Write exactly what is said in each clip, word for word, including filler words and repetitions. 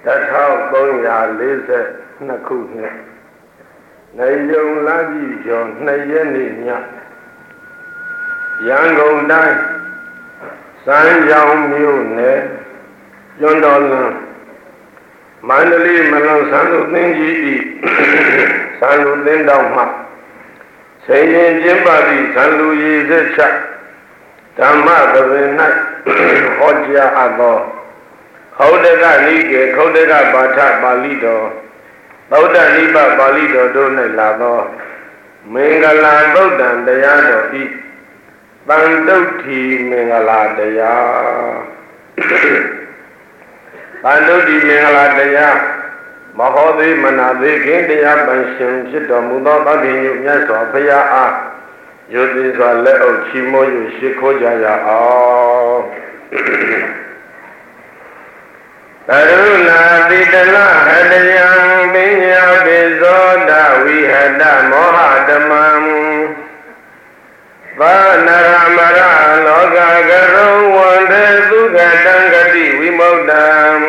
thousand three hundred forty-twoခုနှစ်နေယုံလကြီးကျော်နှစ်ရက်နေ့ညရန်ကုန်တိုင်းစမ်းချောင်းမြို့နယ်ကျွန်းတော်လန်းမန္တလေးမလွန်ဆန်းလူသင်္ကြီးဤဆန်းလူသင်္တောင်မှဆေရင်ကျင်းပသည့်ဆန်းလူရည်စက်ချဓမ္မသဘင်၌ဟောကြားအပ်သောခောဒကနိကေခောဒကပါဠပါဠိတော်သုဒ္ဓနိဗ္ဗပါဠိတော်တို့၌လာသောမင်္ဂလာသုဒ္ဓံတရားတော်ဤတန်တုဋ္ဌိမင်္ဂလာတရားတန်တုဋ္ဌိမင်္ဂလာတရားမဟောသေးမနာသေးခင်တရားပန်ရှင်ဖြစ်တော်မူသောသဗ္ဗညုမြတ်စွာဘုရားအားယုသိစွာလက်အုပ်ချီးမွမ်း၍ရှိခိုးကြရအောင်ကရုဏာတိတလဟတယံပညာပိဇောဒဝိဟတမောဟတမံသာနရမရလောကကရုဝန္တေသုခတံဂတိဝိမုတ္တံ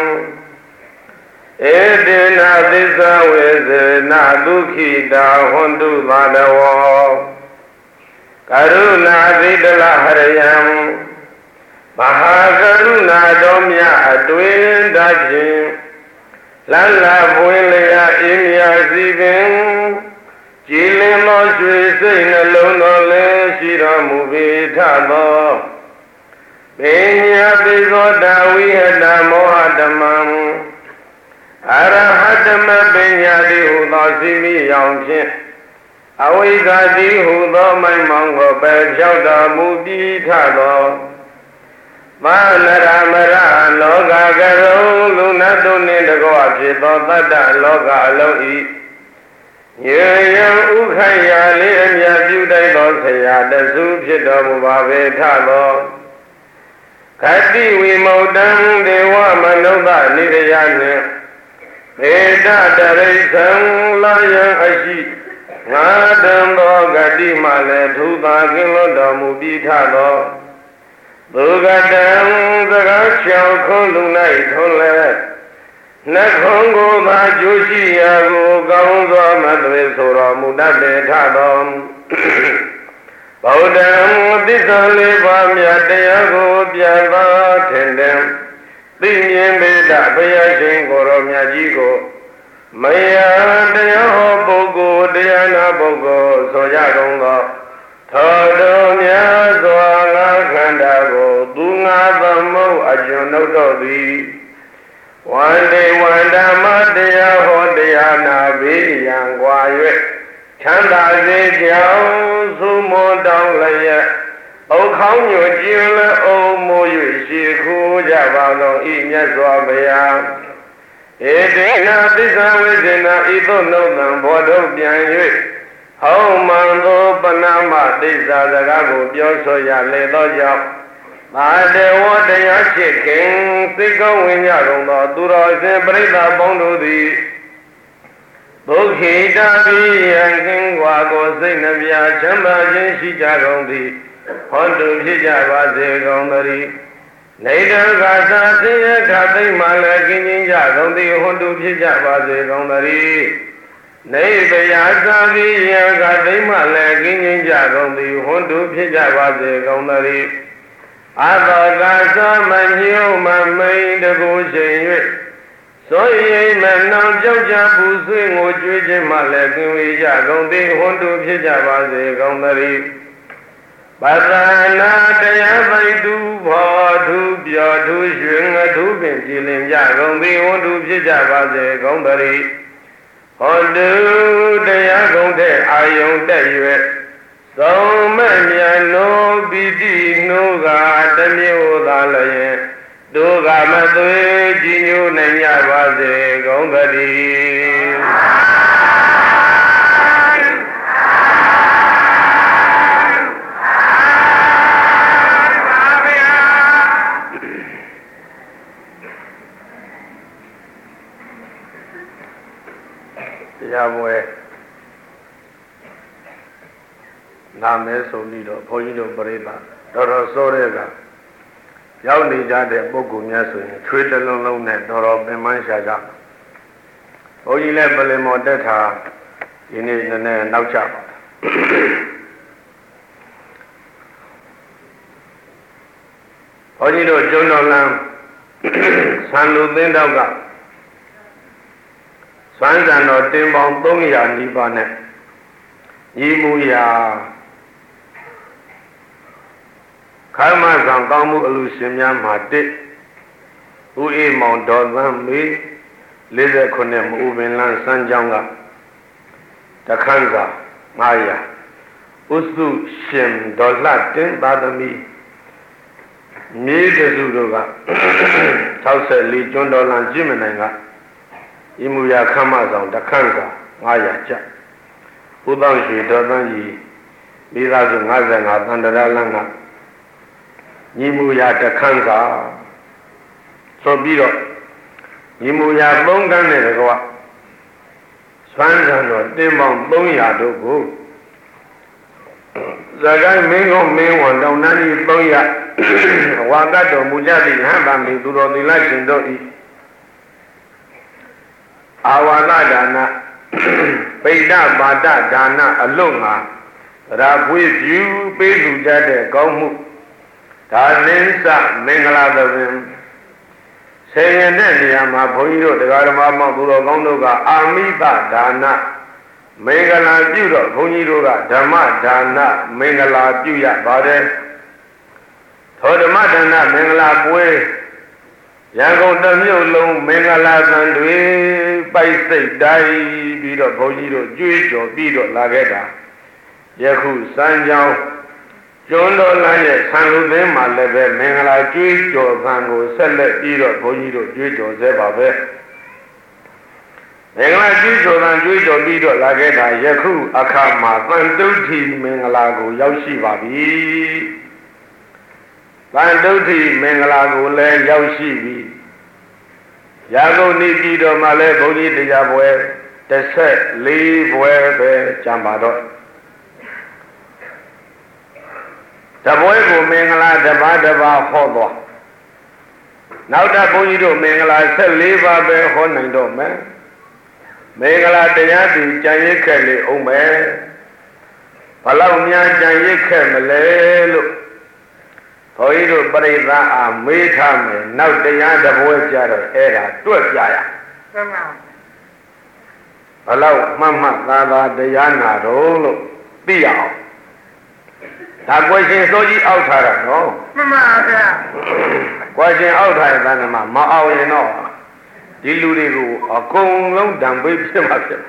ဧတေနသစ္စာဝေစေနဒုက္ခိတာဟွန္တုသာတဝောကရုဏာတိတလဟရယံမဟာကရုဏာတော်မြတ်အတွင်တတ်ဖြင့်လလပွင့်လျာအင်းမြစီပင်ကြည်လင်သောရွှေစိတ်နှလုံးတော်လည်းရှိတော်မူပေထသောပညာပိဇောတဝိဟတမောဟတမံအရဟတမပညာတိဟုသောစီမိယောင်ဖြင့်အဝိဇ္ဇာတိဟုသောမိုင်မောင်ကိုပယ်ဖြောက်တော်မူပြီးထသောမနရမရလောကကရုံလူနတ်တို့နှင့်တကောဖြစ်သောတတ္တလောကအလုံးဤရေယံဥခိုင်ရာလေးအမြတ်ပြုတိုက်သောဆရာတစုဖြစ်တော်မူပါပေထသောခတိဝိမု क्त ံဒေဝမနုဿနိရယနှင့်ဧတတရိသံလာယံအရှိငါတံသောဂတိမှလည်းထူသာကင်းလွတ်တော်မူပြီးထသောဘုဂတံသကားချောင်းခွန်လူ၌ထုံးလဲနှခုံးကိုသာကျိုးရှိရာကိုကောင်းစွာမသွေဆိုတော်မူတတ်ပေထသောဗုဒ္ဓံသစ္စာလေးပါးမြတ်တရားကိုပြန်သာထင်တယ်သိမြင်ပေတဘုရားရှင်ကိုယ်တော်မြတ်ကြီးကိုမယတရားဟောပုဂ္ဂိုလ်တရားနာပုဂ္ဂိုလ်ဆိုကြကုန်သောသောတော်မြတ်စွာငါခန္ဓာကိုသူငါသမုတ်အကျွန်ုပ်တို့သည်ဝန္တေဝန္ဓမတရားဟောတရားနာဘေးရန်ကွာ၍ချမ်းသာစေကြောင်းသုမောတောင်းလျက်အုတ်ခေါင်းညွတ်ကျင်းလည်းအုံမိုး၍ရှိခိုးကြပါသောဤမြတ်စွာဘုရားဧတေနသစ္စာဝိဇ္ဇနာဤသို့နှုတ်သံဘောထုတ်ပြန်၍ဟောမှန်သောပဏာမသိစ္စာစကားကိုပြောဆိုရလေသောကြောင့်မာတေဝတရားချစ်ခင်သိကောင်းဝင်ကြကုန်သောသူတော်စင်ပရိသတ်ပေါင်းတို့သည်ဒုက္ခိတပိယံခင်ကွာကိုစိတ်နှပြချမ်းသာခြင်းရှိကြကုန်သည်ဟောတုဖြစ်ကြပါစေကုန်သတည်းနေတံကာသဆင်းရဲခသိမ့်မှလည်းကင်းခြင်းကြကုန်သည်ဟောတုဖြစ်ကြပါစေကုန်သတည်းနေတရားသာပိယံခသိမ့်မှလည်းကင်းခြင်းကြကုန်သည်ဟောတုဖြစ်ကြပါစေကုန်သတည်းအတောကာသမညုမမိန်တကူချိန်၍သောရိမနောင်ကြောက်ကြပူဆွေးငိုကြွေးခြင်းမှလည်းကင်းဝေးကြကုန်သည်ဟွန်တုဖြစ်ကြပါစေကုန်သတည်းပသနာတရားသိတုဘောထုပြောထုရွှင်ငထုပင်ကြည်လင်ကြကုန်သည်ဟွန်တုဖြစ်ကြပါစေကုန်သတည်းဟောတုတရားကုန်တဲ့အာယုန်တက်၍သုံးမဲ့မြတ်နိုးပိတိနှိုးကတမျိုးသာလျင်ဒုက္ခမသွေကြည်ညိုနိုင်ကြပါစေကုန်သတည်းတရားပွဲနာမဲဆိုပြီးတော့ဘုန်းကြီးတို့ပြိဿတော်တော်စိုးတဲ့ကရောက်နေကြတဲ့ပုဂ္ဂိုလ်များဆိုရင်ချွေးတစ်လုံးလုံးနဲ့တော်တော်ပင်ပန်းရှာကြဘုန်းကြီးလည်းပလင်မော်တက်တာဒီနေ့နည်းနည်းနောက်ကျပါဘုန်းကြီးတို့ကျုံတော်လမ်းဆံလူသင်းတောက်ကစွမ်းစံတော်တင်ပေါင်းသုံးရာနီးပါးနဲ့ညီမူရာခမ်းမဆောင်ကောင်းမှုအလူရှင်များမှာတစ်ဦးအေးမောင်တော်သန်းမေလေးဆယ်ခုနှစ်မအူပင်လန်းစမ်းကြောင်းကတခန်းစာငါးရာဥစုရှင်ဒေါ်လှတင်သာသမီမြေတစုတို့က၆၄ကျွန်းတော်လန်းကြည့်မနိုင်ကဤမူရာခမ်းမဆောင်တခန်းစာငါးရာကျဥသောရွှေတော်သန်းကြီးမိသားစု၅၅သန္တရလန်းကညီမူရာတခန်းစာဆိုပြီးတော့ညီမူရာသုံးခန်းနဲ့တကွာစွမ်းစံတော်တင်ပေါင်းသုံးရာတို့ကိုဇဂိုင်းမင်းကုန်းမင်းဝန်တောင်တန်းကြီးသုံးရာဝါကတော်မူကြသည့်ဟံဗံမီသူတော်သီလရှင်တို့ဤအာဝါဒဒါနပိဋကပါဒဒါနအလွတ်ငါရာပွေးပြုပေးလူကြတဲ့ကောင်းမှုဒါနင်းစမင်္ဂလာသဘင်ဆယ်ရင်တဲ့နေရာမှာဘုန်းကြီးတို့တရားဓမ္မမောက်သူတော်ကောင်းတို့ကအာမိတဒါနမင်္ဂလာပြုတော့ဘုန်းကြီးတို့ကဓမ္မဒါနမင်္ဂလာပြုရပါတယ်သောဓမ္မဒါနမင်္ဂလာပွဲရန်ကုန်တစ်မြို့လုံးမင်္ဂလာသံတွေပိုက်စိတ်တိုင်းပြီးတော့ဘုန်းကြီးတို့ကြွေးကြော်ပြီးတော့လာခဲ့တာယခုစံကြောင်းကျွန်းတော်လမ်းရဲ့ဆံလူသင်းမှာလည်းပဲမင်္ဂလာကြွေးကြော်ခံကိုဆက်လက်ပြီးတော့ဘုန်းကြီးတို့ကြွေးကြော်စေပါပဲမင်္ဂလာကြွေးကြော်ခံကြွေးကြော်ပြီးတော့လာခဲ့တာယခုအခါမှာသံတုဋ္ဌိမင်္ဂလာကိုရောက်ရှိပါပြီသံတုဋ္ဌိမင်္ဂလာကိုလည်းရောက်ရှိပြီရာဂုန်ဤပြည်တော်မှာလည်းဘုန်းကြီးတရားပွဲတစ်ဆက်လေးပွဲပဲကြံပါတော့တပွဲကိုမင်္ဂလာတစ်ပါးတစ်ပါးဟောသွားနောက်ထပ်ဘုန်းကြီးတို့မင်္ဂလာဆက်လေးပါးပဲဟောနိုင်တော့မယ်မင်္ဂလာတရားသူကြံရစ်ခဲ့လေအောင်မယ်ဘလောက်များကြံရစ်ခဲ့မလဲလို့ဘုန်းကြီးတို့ပြိဿအားမေးထားမယ်နောက်တရားတစ်ပွဲကြတော့အဲ့ဒါတွက်ပြရမှန်ပါဘလောက်မှတ်မှတ်သာသာတရားနာတော့လို့သိရအောင်ဒါကွယ်ရှင်စိုးကြီးအောက်ထားတာနော်မှန်ပါဗျာကွယ်ရှင်အောက်ထားတဲ့သံဃာမအောင်ရင်တော့ဒီလူတွေကိုအကုန်လုံးဓာန်ပေးဖြစ်မှာဖြစ်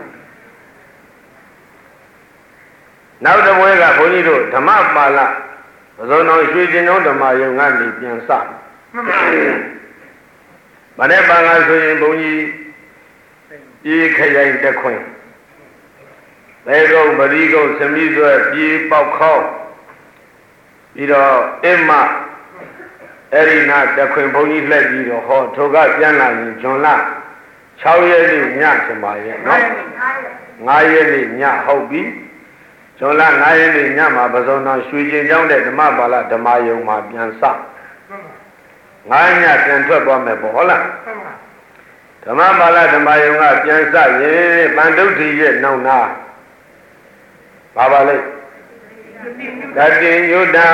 နောက်တစ်ပွဲကဘုန်းကြီးတို့ဓမ္မပါဠပဇောတော်ရွှေကျင်တော်ဓမ္မယုံကနေပြန်စမှန်ပါဗါနဲ့ပါဠဆိုရင်ဘုန်းကြီးပြေခရိုင်တခွင်သေကုံပရိကုံသမိဆွဲပြေပေါက်ခေါက်ပြီးတော့အမအဲ့ဒီနာတခွင်ဘုန်းကြီးလှည့်ပြီးတော့ဟောထိုကပြန်လာရင်ဂျွန်လာ၆ရက်နေ့ညထင်ပါရဲ့နော်၅ရက်နေ့ညဟုတ်ပြီဂျွန်လာ၅ရက်နေ့ညမှာပဇောတော်ရွှေကျင်ကျောင်းတဲ့ဓမ္မပါဠဓမ္မယုံမှာပြန်စငါးညပြန်ထွက်သွားမယ်ပေါ့ဟုတ်လားဓမ္မပါဠဓမ္မယုံကပြန်စရင်ပန္တုဋ္ဌိရဲ့နောက်နာဘာပါလဲကတိညုတာ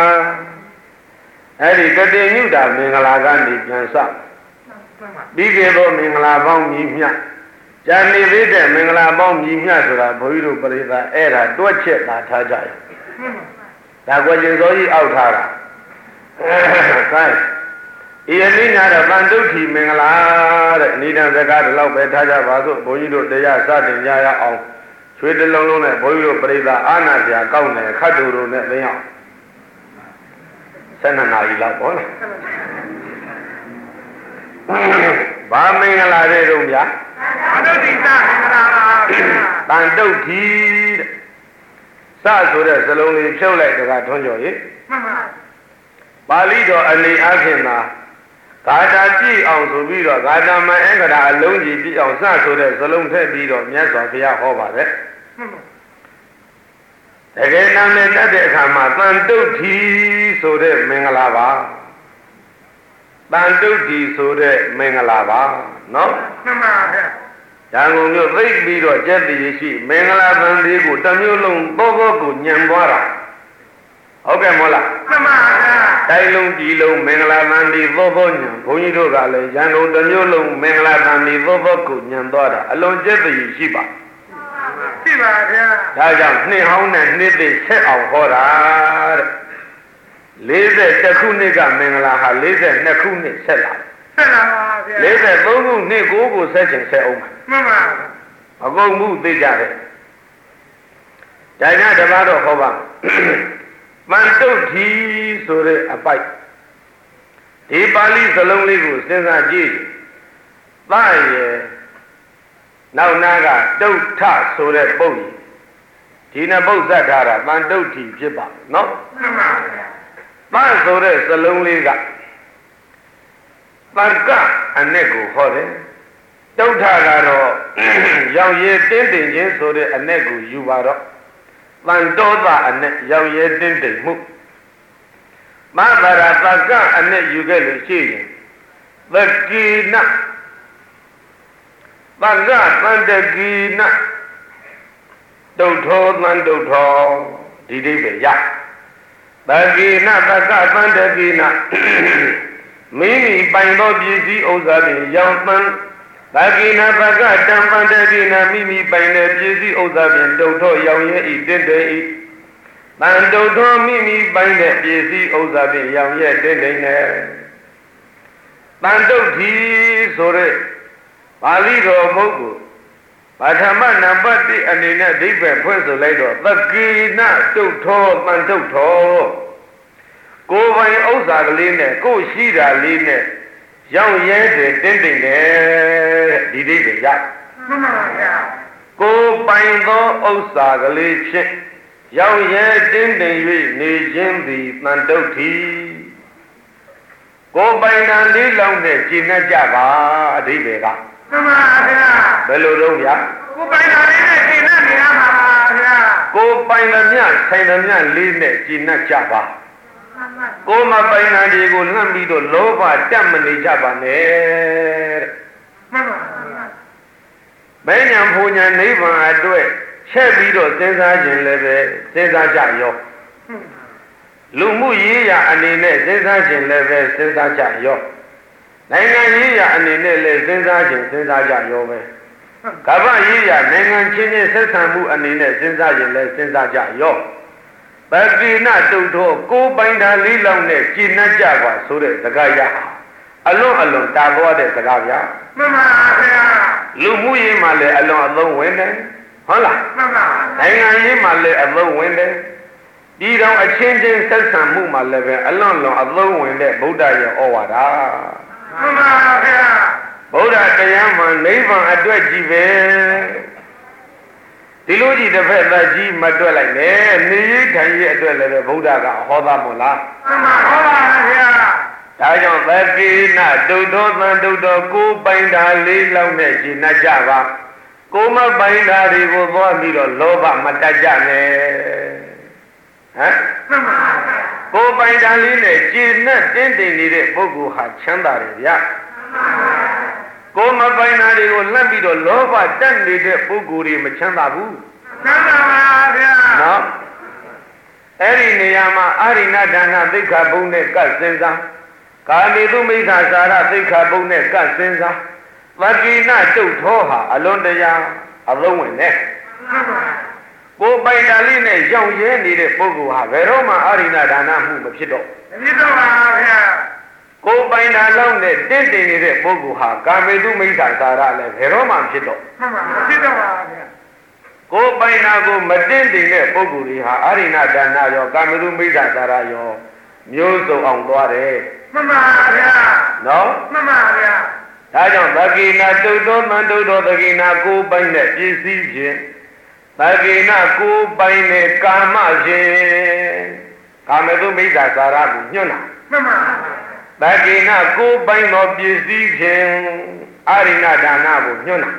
အဲ့ဒီကတိညုတာမင်္ဂလာကနေပြန်စပြီးခဲ့သောမင်္ဂလာပေါင်းကြီးမြတ်ကြာနေသေးတဲ့မင်္ဂလာပေါင်းကြီးမြတ်ဆိုတာဘုန်းကြီးတို့ပြိဿအဲ့ဒါတွက်ချက်တာထားကြရဒါကွယ်ကျင်စောကြီးအောက်ထားတာအဲဤအနည်းနာတော့ပန္တုဋ္ဌိမင်္ဂလာတဲ့နိဒံစကားဒီလောက်ပဲထားကြပါစို့ဘုန်းကြီးတို့တရားစတင်ကြရအောင်ချွေးတလုံးလုံးနဲ့ဘုန်းကြီးတို့ပြိဿအာနာစရာကောက်နေခတ်တူတို့နဲ့သိအောင်ဆယ်နှစ်နာရီလောက်ပေါ့လားဘာမင်္ဂလာတဲ့တို့ဗျာပန္တုဋ္ဌိသမင်္ဂလာပါပန္တုဋ္ဌိတဲ့စဆိုတဲ့စလုံးလေးဖြုတ်လိုက်တကထွန်းကြော်ရေမှန်ပါပါဠိတော်အနေအချင်းသာဂါထာကြည့်အောင်ဆိုပြီးတော့ဂါထာမအင်္ဂရာအလုံးကြီးကြည့်အောင်စဆိုတဲ့စလုံးထည့်ပြီးတော့မြတ်စွာဘုရားဟောပါတယ်တကယ်နာမည်တတ်တဲ့အခါမှာသံတုဋ္ဌိဆိုတဲ့မင်္ဂလာပါတန်တုတ်ဒီဆိုတဲ့မင်္ဂလာပါနော်မှန်ပါဗျာရန်ကုန်မြို့သိပြီးတော့ကျက်တည်ရှိမင်္ဂလာသံလေးကိုတစ်မျိုးလုံးသောသောကိုညံသွားတာဟုတ်ကဲ့မို့လားမှန်ပါဗျာတိုင်းလုံးဒီလုံးမင်္ဂလာသံလေးသောသောညံဘုန်းကြီးတို့ကလည်းရန်ကုန်တစ်မျိုးလုံးမင်္ဂလာသံလေးသောသောကိုညံသွားတာအလွန်ကျက်တည်ရှိပါရှိပါဗျာဒါကြောင့်နှစ်ဟောင်းနဲ့နှစ်သိဆက်အောင်ဟောတာတဲ့လေးဆယ်တစ်ခုနှစ်ကမင်္ဂလာဟာလေးဆယ်နှစ်ခုနှစ်ဆက်လာဆက်လာပါဗျာလေးဆယ်သုံးခုနှစ်ကိုကိုဆက်ချင်ဆက်အောင်မှန်ပါအကုန်မှုသိကြတယ်ဒါညတပါတော့ဟောပါမန်တုတ်ထီဆိုတဲ့အပိုက်ဒီပါဠိစလုံးလေးကိုစဉ်းစားကြည့်သရဲ့နောက်နာကတုတ်ထဆိုတဲ့ပုတ်ကြီးဒီနှစ်ပုတ်ဇတ်ထားတာမန်တုတ်ထီဖြစ်ပါနော်မှန်ပါဗျာမဆိုတဲ့စလုံးလေးကတန်ကအနဲ့ကိုဟောတယ်တုတ်ထကတော့ရောင်ရည်တင်းတင်ခြင်းဆိုတဲ့အနဲ့ကိုယူပါတော့တန်တောသအနဲ့ရောင်ရည်တင်းတင်မှုမဘာရတန်ကအနဲ့ယူခဲ့လို့ရှိရင်သကိနတန်ကတန်တကိနတုတ်ထောတန်တုတ်ထောဒီအိဗေရတကိနတကသန္တကိနမိမိပိုင်သောပစ္စည်းဥစ္စာဖြင့်ရောင်ပန်းတကိနတကတံပန္တကိနမိမိပိုင်တဲ့ပစ္စည်းဥစ္စာဖြင့်တုတ်ထောရောင်ရဲဤတင့်တယ်ဤတန်တုတ်ထောမိမိပိုင်တဲ့ပစ္စည်းဥစ္စာဖြင့်ရောင်ရဲတင့်တယ်နဲ့တန်တုတ်ထီဆိုတဲ့ပါဠိတော်ပုဂ္ဂိုလ်ပထမနံပါတ်တစ်အနေနဲ့အဓိပ္ပာယ်ဖွင့်ဆိုလိုက်တော့သကိနတုတ်ထောတန်တုတ်ထောကိုယ်ပိုင်ဥစ္စာကလေးနဲ့ကိုယ်ရှိတာလေးနဲ့ရောင်ရဲတယ်တင်းတိမ်တယ်ဒီအိဗေရမှန်ပါဗျာကိုယ်ပိုင်သောဥစ္စာကလေးဖြင့်ရောင်ရဲတင်းတိမ်၍နေခြင်းသည်တန်တုတ်ထီကိုယ်ပိုင်တန်လေးလောင်းနဲ့ကျင့်တတ်ကြပါအဓိပ္ပာယ်ကမှန်ပါဗျာဘယ်လိုတော့ဗျာကိုယ်ပိုင်တန်လေးနဲ့ကျင့်တတ်နေရမှာပါဗျာကိုယ်ပိုင်သမျှဆိုင်သမျှလေးနဲ့ကျင့်တတ်ကြပါကိုမပိုင်နာဒီကိုလှမ်းပြီးတော့လောဘတက်မနေကြပါနဲ့တဲ့မှန်ပါဘယ်ညာဘုံညာနိဗ္ဗာန်အတွက်ချက်ပြီးတော့စဉ်းစားခြင်းလည်းပဲစဉ်းစားကြရောလူမှုရေးရာအနေနဲ့စဉ်းစားခြင်းလည်းပဲစဉ်းစားကြရောနိုင်ငံရေးရာအနေနဲ့လည်းစဉ်းစားခြင်းစဉ်းစားကြရောပဲကမ္ဘာရေးရာနိုင်ငံချင်းချင်းဆက်ဆံမှုအနေနဲ့စဉ်းစားခြင်းလည်းစဉ်းစားကြရောပကိနတုတ်ထောကိုယ်ပိုင်တာလေးလောင်းနဲ့ကျင့်တတ်ကြပါဆိုတဲ့စကားရအလွန်အလွန်တာသွားတဲ့စကားဗျာမှန်ပါဗျာလူမှုရေးမှာလည်းအလွန်အသုံးဝင်တယ်ဟုတ်လားမှန်ပါနိုင်ငံရေးမှာလည်းအသုံးဝင်တယ်ဒီတော့အချင်းချင်းဆက်ဆံမှုမှာလည်းပဲအလွန်လွန်အသုံးဝင်တဲ့ဗုဒ္ဓရဲ့ဩဝါဒမှန်ပါဗျာဗုဒ္ဓတရားမှာနိဗ္ဗာန်အတွက်ကြည့်ပဲဒီလိုကြီးတစ်ဖက်သက်ကြီးမတွက်လိုက်နဲ့နေရထိုင်ရအတွက်လည်းဗုဒ္ဓကဟောသားမို့လားမှန်ပါဟောပါဗျာဒါကြောင့်သကိနတုတ်တော်သံတုတ်တော်ကိုပိုင်တာလေးလောက်နဲ့ရှင်းနှကြပါကိုမပိုင်တာတွေကိုသွားပြီးတော့လောဘမတတ်ကြနဲ့ဟမ်မှန်ပါကိုပိုင်တာလေးနဲ့ရှင်းနှတင်းတိမ်နေတဲ့ပုဂ္ဂိုလ်ဟာချမ်းသာတယ်ဗျာကိုမပိုင်တာတွေကိုလှမ်းပြီးတော့လောဘတက်နေတဲ့ပုဂ္ဂိုလ်တွေမချမ်းသာဘူးချမ်းသာပါဗျာနော်အဲ့ဒီနေရာမှာအာရိဏဒါနသိက္ခာပုဒ်နဲ့ကတ်စဉ်းစားကာမေတုမိစ္ဆာစာရသိက္ခာပုဒ်နဲ့ကတ်စဉ်းစားသကိနတုတ်ထောဟာအလွန်တရာအလုံးဝင်တယ်ကိုပိုင်တာလေးနဲ့ရောင်ရဲနေတဲ့ပုဂ္ဂိုလ်ဟာဘယ်တော့မှအာရိဏဒါနမှုမဖြစ်တော့မဖြစ်တော့ပါဗျာကိုပိုင်တာလောက်နဲ့တင့်တယ်နေတဲ့ပုဂ္ဂိုလ်ဟာကာမေတုမိစ္ဆာစာရလည်းဘယ်တော့မှဖြစ်တော့မှန်ပါမဖြစ်တော့ပါဗျာကိုပိုင်တာကိုမတင့်တယ်တဲ့ပုဂ္ဂိုလ်တွေဟာအာရိဏဒါနရောကာမေတုမိစ္ဆာစာရရောမျိုးစုံအောင်သွားတယ်မှန်ပါဗျာနော်မှန်ပါဗျာဒါကြောင့်သကိနတုတ်တော်မန်တုတ်တော်သကိနကိုပိုင်တဲ့ပစ္စည်းဖြင့်သကိနကိုပိုင်တဲ့ကာမဖြင့်ကာမေတုမိစ္ဆာစာရကိုညွှန်းတာမှန်ပါသကိနကိုပိုင်သောပစ္စည်းဖြင့်အာရိဏဒါနကိုညွှန်းတာ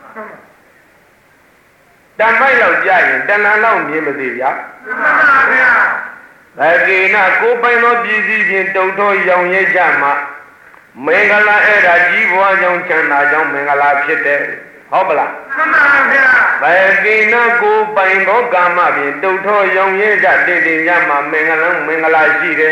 တမ္မိုက်လောက်ကြရင်တဏ္ဍာလောက်မြင်မသေးဗျာမှန်ပါဗျာသကိနကိုပိုင်သောပစ္စည်းဖြင့်တုတ်တော်ရောင်ရဲကြမှာမင်္ဂလာအဲ့ဒါကြီးပွားကြောင့်ချမ်းသာကြောင့်မင်္ဂလာဖြစ်တယ်ဟုတ်ပလားမှန်ပါဗျာဘယ်ကိနကိုပိုင်သောကာမဖြင့်တုတ်ထောရောင်ရဲကြတည်တည်ကြမှာမင်္ဂလာမင်္ဂလာရှိတယ်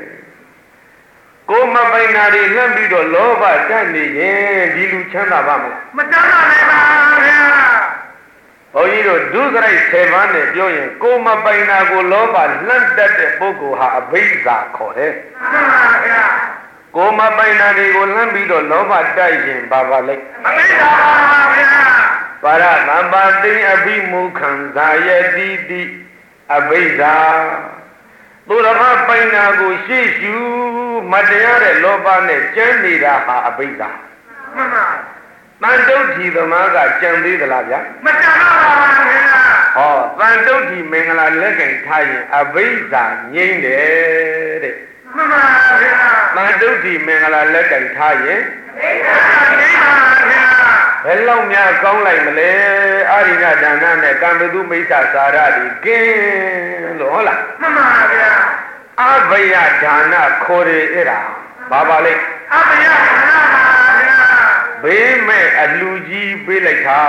ကိုမပိုင်နာတွေလှမ်းပြီးတော့လောဘတတ်နေရင်ဒီလူချမ်းသာပါမလားမချမ်းသာနိုင်ပါဗျာဘုန်းကြီးတို့ဒုစရိုက်ဆယ်ပါးနဲ့ပြောရင်ကိုမပိုင်နာကိုလောဘလှမ်းတတ်တဲ့ပုဂ္ဂိုလ်ဟာအဘိဓါခေါ်တယ်မှန်ပါဗျာကိုမပိုင်နာတွေကိုလှမ်းပြီးတော့လောဘတိုက်ရင်ဘာပါလဲအဘိဓါပါဗျာပါရသမ္ပါတိအဘိမုခံသာယတိတိအဘိဓါသူတော်ဘာပိုင်နာကိုရှေ့ရှုမတရားတဲ့လောဘနဲ့ကျမ်းနေတာဟာအဘိဓါမှန်ပါတန်တုတ်ထီသမားကကြံသေးသလားဗျာမကြံပါဘူးဗျာဟောတန်တုတ်ထီမင်္ဂလာလက်ကင်ထားရင်အဘိဓါငြိမ့်တယ်တဲ့မှန်ပါဗျာတန်တုတ်ထီမင်္ဂလာလက်ကင်ထားရင်အဘိဓါငြိမ့်ပါဗျာဘယ်လောက်များကောင်းလိုက်မလဲအာရိဏဒါနနဲ့ကံပတုမိစ္ဆာစာရတိကင်းလို့ဟုတ်လားမှန်ပါဗျာအဘယဒါနခေါ်ရအဲ့ဒါဘာပါလဲအဘယဒါနပါဗျာဘေးမဲ့အလူကြီးပေးလိုက်တာ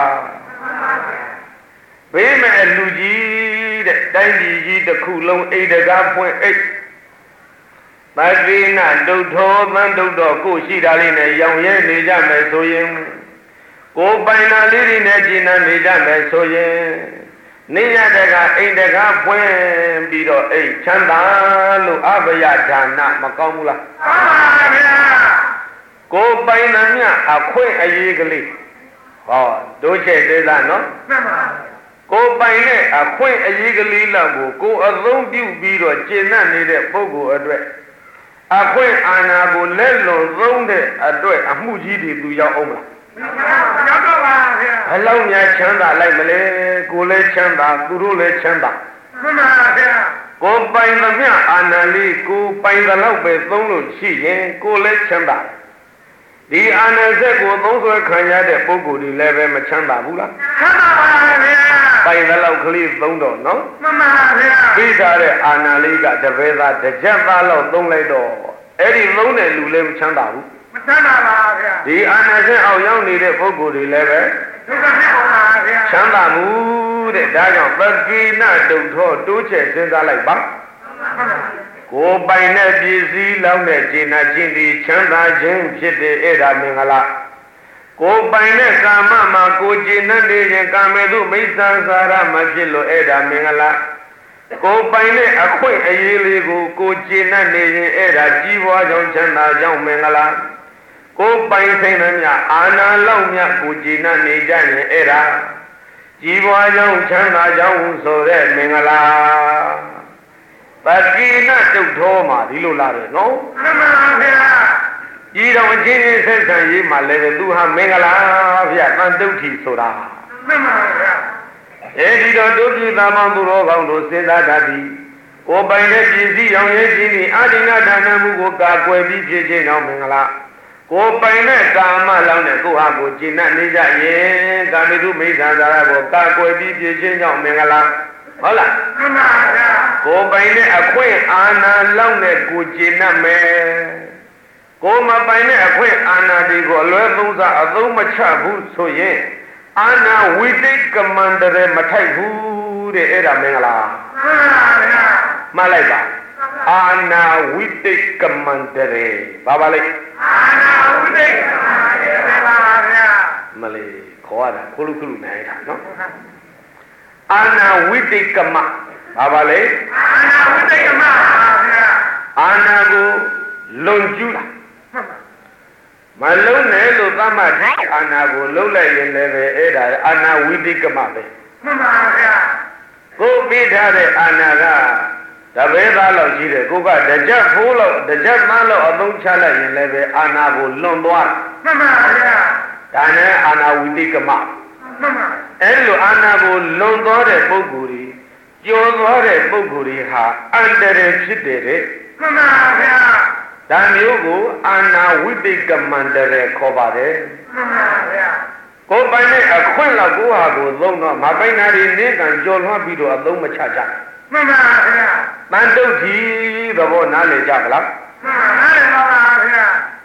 ဘေးမဲ့အလူကြီးတဲ့တိုင်းပြည်ကြီးတစ်ခုလုံးအိတ်တကားဖွင့်အိတ်သတိနာဒုဋ္ဌောသံဒုဋ္ဌောကိုရှိတာလေးနဲ့ရောင်ရဲနေကြမယ်ဆိုရင်ကိုပိုင်နာလေးတွေနဲ့ကျင်နာနေကြမယ်ဆိုရင်နေရတဲ့ကအိတ်တကားဖွင့်ပြီးတော့အိတ်ချမ်းသာလို့အဘယဒါနမကောင်းဘူးလားမှန်ပါဗျာကိုပိုင်နာမြအခွင့်အရေးကလေးဟောတို့ချက်သေးသားနော်မှန်ပါကိုပိုင်နဲ့အခွင့်အရေးကလေးလောက်ကိုကိုအသုံးပြုပြီးတော့ကျင့်နေတဲ့ပုဂ္ဂိုလ်အတွက်အခွင့်အာဏာကိုလက်လွန်သုံးတဲ့အတွက်အမှုကြီးတွေသူရောက်အောင်မလားရောက်တော့ပါဗျာဘယ်လောက်များချမ်းသာလိုက်မလဲကိုလည်းချမ်းသာသူတို့လည်းချမ်းသာမှန်ပါဗျာကိုပိုင်သမျှအာဏာလေးကိုပိုင်သလောက်ပဲသုံးလို့ရှိရင်ကိုလည်းချမ်းသာဒီအာဏာစက်ကိုသုံးဆွဲခံရတဲ့ပုဂ္ဂိုလ်တွေလည်းပဲမချမ်းသာဘူးလားချမ်းသာပါဗျာပိုင်သလောက်ကလေးသုံးတော့နော်မှန်ပါဗျာပြီးထားတဲ့အာဏာလေးကတပည့်သားတစ်ကြက်သားလောက်သုံးလိုက်တော့အဲ့ဒီသုံးတဲ့လူလည်းမချမ်းသာဘူးမချမ်းသာပါဗျာဒီအာဏာစက်အောင်ရောက်နေတဲ့ပုဂ္ဂိုလ်တွေလည်းပဲဒုက္ခဖြစ်ကုန်ပါဗျာချမ်းသာမှုတဲ့ဒါကြောင့်ပကိနတုံထောတိုးချက်စဉ်းစားလိုက်ပါကိုပိုင်တဲ့ပစ္စည်းလောက်နဲ့ကျင်နာခြင်းဒီချမ်းသာခြင်းဖြစ်တဲ့အဲ့ဒါမင်္ဂလာကိုပိုင်တဲ့ကာမမှာကိုကျင်တဲ့ခြင်းကာမေတုမိစ္ဆာစာရမဖြစ်လို့အဲ့ဒါမင်္ဂလာကိုပိုင်တဲ့အခွင့်အရေးလေးကိုကိုကျင်နေရင်အဲ့ဒါကြီးပွားကြောင်းချမ်းသာကြောင်းမင်္ဂလာကိုပိုင်ဆိုင်တဲ့မြအာနာလောက်မြကိုကျင်နေကြရင်အဲ့ဒါကြီးပွားကြောင်းချမ်းသာကြောင်းဆိုတဲ့မင်္ဂလာပကိနတုတ်တော်မှာဒီလိုလာတယ်နော်မှန်ပါဗျာဤတော်ချင်းချင်းဆက်ဆံရေးမှာလည်းသူဟာမင်္ဂလာဗျာတန်တုတ်ထီဆိုတာမှန်ပါဗျာအဲဒီတော့ဒုတိယသမန်သူတော်ကောင်းတို့စဉ်းစားတတ်သည်ကိုပိုင်တဲ့ပစ္စည်းရောင်ရဲခြင်းဒီအာဒိနဒါနမှုကိုကာကွယ်ပြီးဖြစ်ခြင်းတော်မင်္ဂလာကိုပိုင်တဲ့ကာမလောင်းနဲ့ကိုဟာကိုကျင့်နေကြရင်ကာမိတုမိစ္ဆာသာရကိုကာကွယ်ပြီးဖြစ်ခြင်းကြောင့်မင်္ဂလာဟုတ်လားမှန်ပါဗျာကိုပိုင်တဲ့အခွင့်အာဏာလောက်နဲ့ကိုကျင့်မယ်ကိုမပိုင်တဲ့အခွင့်အာဏာတွေကိုအလွဲသုံးစားအသုံးမချဘူးဆိုရင်အာဏာဝိတိတ်ကမန္တရေမထိုက်ဘူးတဲ့အဲ့ဒါမင်္ဂလာမှန်ပါဗျာမှတ်လိုက်ပါအာဏာဝိတိတ်ကမန္တရေဘာပါလဲအာဏာဝိတိတ်ကမန္တရေပါဗျာမလေးခေါ်ရတာခလုခလုနိုင်တာနော်အာဏာဝိတိတ်ကမဘာပါလဲအာဏာဝိတိတ်ကမပါဗျာအာဏာကိုလွန်ကျူးတာမလုံးနဲ့လို့သတ်မှတ်အာဏာကိုလုံးလိုက်ရင်လည်းပဲအဲ့ဒါအာဏာဝိတိတ်ကမပဲမှန်ပါဗျာကိုပြီးထားတဲ့အာဏာကတပည့်သားလောက်ရှိတယ်ကိုကတကြက်ဖိုးလောက်တကြက်မန်းလောက်အသုံးချလိုက်ရင်လည်းပဲအာဏာကိုလွန်သွားမှန်ပါဗျာဒါနဲ့အာဏာဝိတိတ်ကမမှန်ပါအဲ့လိုအာဏာကိုလွန်သွားတဲ့ပုဂ္ဂိုလ်ကြီးကျော်သွားတဲ့ပုဂ္ဂိုလ်ကြီးဟာအန္တရာယ်ဖြစ်တယ်တဲ့မှန်ပါဗျာဒါမျိုးကိုအာဏာဝိတိတ်ကမန္တရေခေါ်ပါတယ်မှန်ပါဗျာကိုပိုင်တဲ့အခွင့်လောက်ကိုဟာကိုသုံးတော့မပိုင်နာတွေနင်းကံကြော်လွှမ်းပြီးတော့အသုံးမချကြမှန်ပါဗျာတန်တုတ်ကြီးသဘောနားလည်ကြမလားမှန်ပါနားလည်ပါဗျာဒ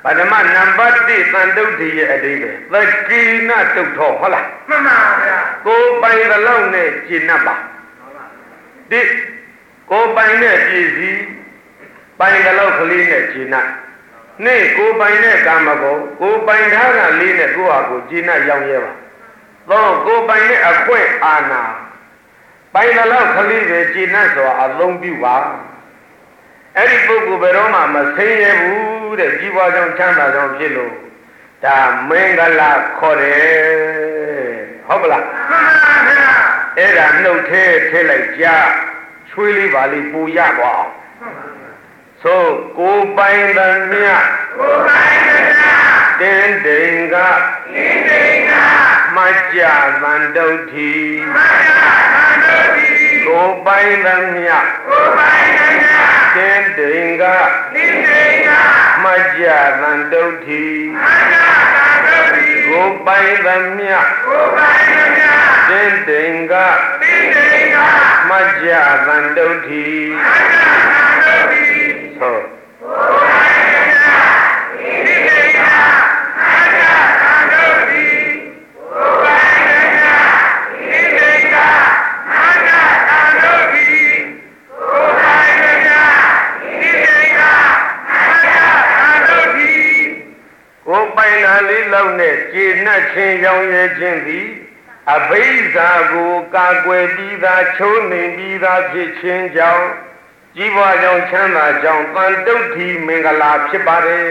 ပထမနံပါတ်တစ်သံတုတ်တိရဲ့အဓိပ္ပာယ်သကိနတုတ်ထောဟုတ်လားမှန်ပါဗျာကိုပိုင်တဲ့လောက်နဲ့ကျင့်납ပါဒီကိုပိုင်တဲ့ပြည်စည်းပိုင်တဲ့လောက်ကလေးနဲ့ကျင့်납နေ့ကိုပိုင်တဲ့ကာမဂုဏ်ကိုပိုင်ထားတာလေးနဲ့ကိုယ့်ဟာကိုကျင့်납ရောင်းရဲပါသောကိုပိုင်တဲ့အခွင့်အာဏာပိုင်တဲ့လောက်ကလေးပဲကျင့်납ဆိုတာအလုံးပြုပါအဲ့ဒီပုဂ္ဂိုလ်ဘယ်တော့မှမဆင်းရဲဘူးတဲ့ကြီးပွားကြောင်းချမ်းသာကြောင်းဖြစ်လို့ဒါမင်္ဂလာခေါ်တယ်ဟုတ်ပလားမှန်ပါဗျာအဲ့ဒါနှုတ်ထဲထည့်လိုက်ကြချွေးလေးပါလေးပူရပါအောင်သို့ကိုပိုင်သမျှကိုပိုင်သမျှတင်းတိန်ကတင်းတိန်ကမကြသံတုတ်ထီမကြသံတုတ်ထီကိုပိုင်သမျှကိုပိုင်သမျှတင်းတိန်ကတင်းတိန်ကမကြသံတုတ်ထီမကြသံတုတ်ထီကိုပိုင်သမျှကိုပိုင်သမျှတင်းတိန်ကတင်းတိန်ကမကြသံတုတ်ထီမကြသံတုတ်ထီသို့ကိုပိုင်သမျှတင်းတိန်ကမကြသံတုတ်ထီကိုပိုင်သမျှတင်းတိန်ကမကြသံတုတ်ထီကိုပိုင်သမျှတင်းတိန်ကမကြသံတုတ်ထီကိုပိုင်လာလေးလောက်နဲ့ကျေနပ်ခြင်းရောင်းရဲခြင်းသည်အဘိဓါကိုကာကွယ်ပြီးသားချိုးနှင်ပြီးသားဖြစ်ခြင်းကြောင့်ကြီးပွားကြောင်းချမ်းသာကြောင်းတန်တုတ်ထီမင်္ဂလာဖြစ်ပါတယ်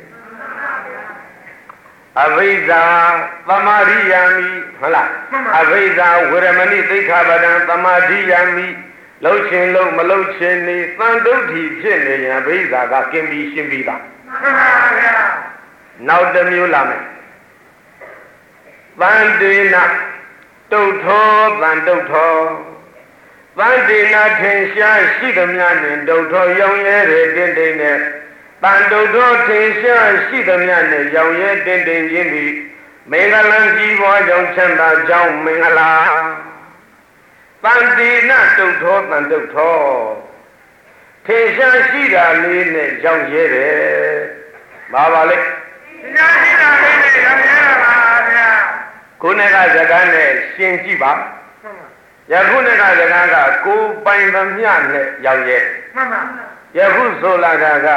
အဘိဓါသမာရိယာမိဟုတ်လားအဘိဓါဝေရမဏိသိက္ခာပဒံသမာဓိယာမိလှုပ်ခြင်းလှုပ်မလှုပ်ခြင်းနေတန်တုတ်ထီဖြစ်နေရင်အဘိဓါကกินပြီးရှင်းပြီးသားမှန်ပါဗျာနောက်တစ်မျိုးလာမယ်တန်တေနတုတ်ထောတန်တုတ်ထောတန်တေနထင်ရှားရှိသမျှနဲ့တုတ်ထောရောင်ရဲတဲ့တင်းတင်းနဲ့တန်တုတ်ထောထင်ရှားရှိသမျှနဲ့ရောင်ရဲတင်းတင်းချင်းပြီးမင်္ဂလာကြီးပွားကြောင်းချမ်းသာကြောင်းမင်္ဂလာတန်တေနတုတ်ထောတန်တုတ်ထောထင်ရှားရှိတာလေးနဲ့ရောင်ရဲတယ်ပါပါလေညာရှိတာလေးနဲ့ရောင်ရဲတာပါဗျာခုနကစကားနဲ့ရှင်းကြည့်ပါယခုနကစကားကကိုပိုင်သမျှနဲ့ရောက်ရဲ့မှန်ပါယခုဆိုလာတာက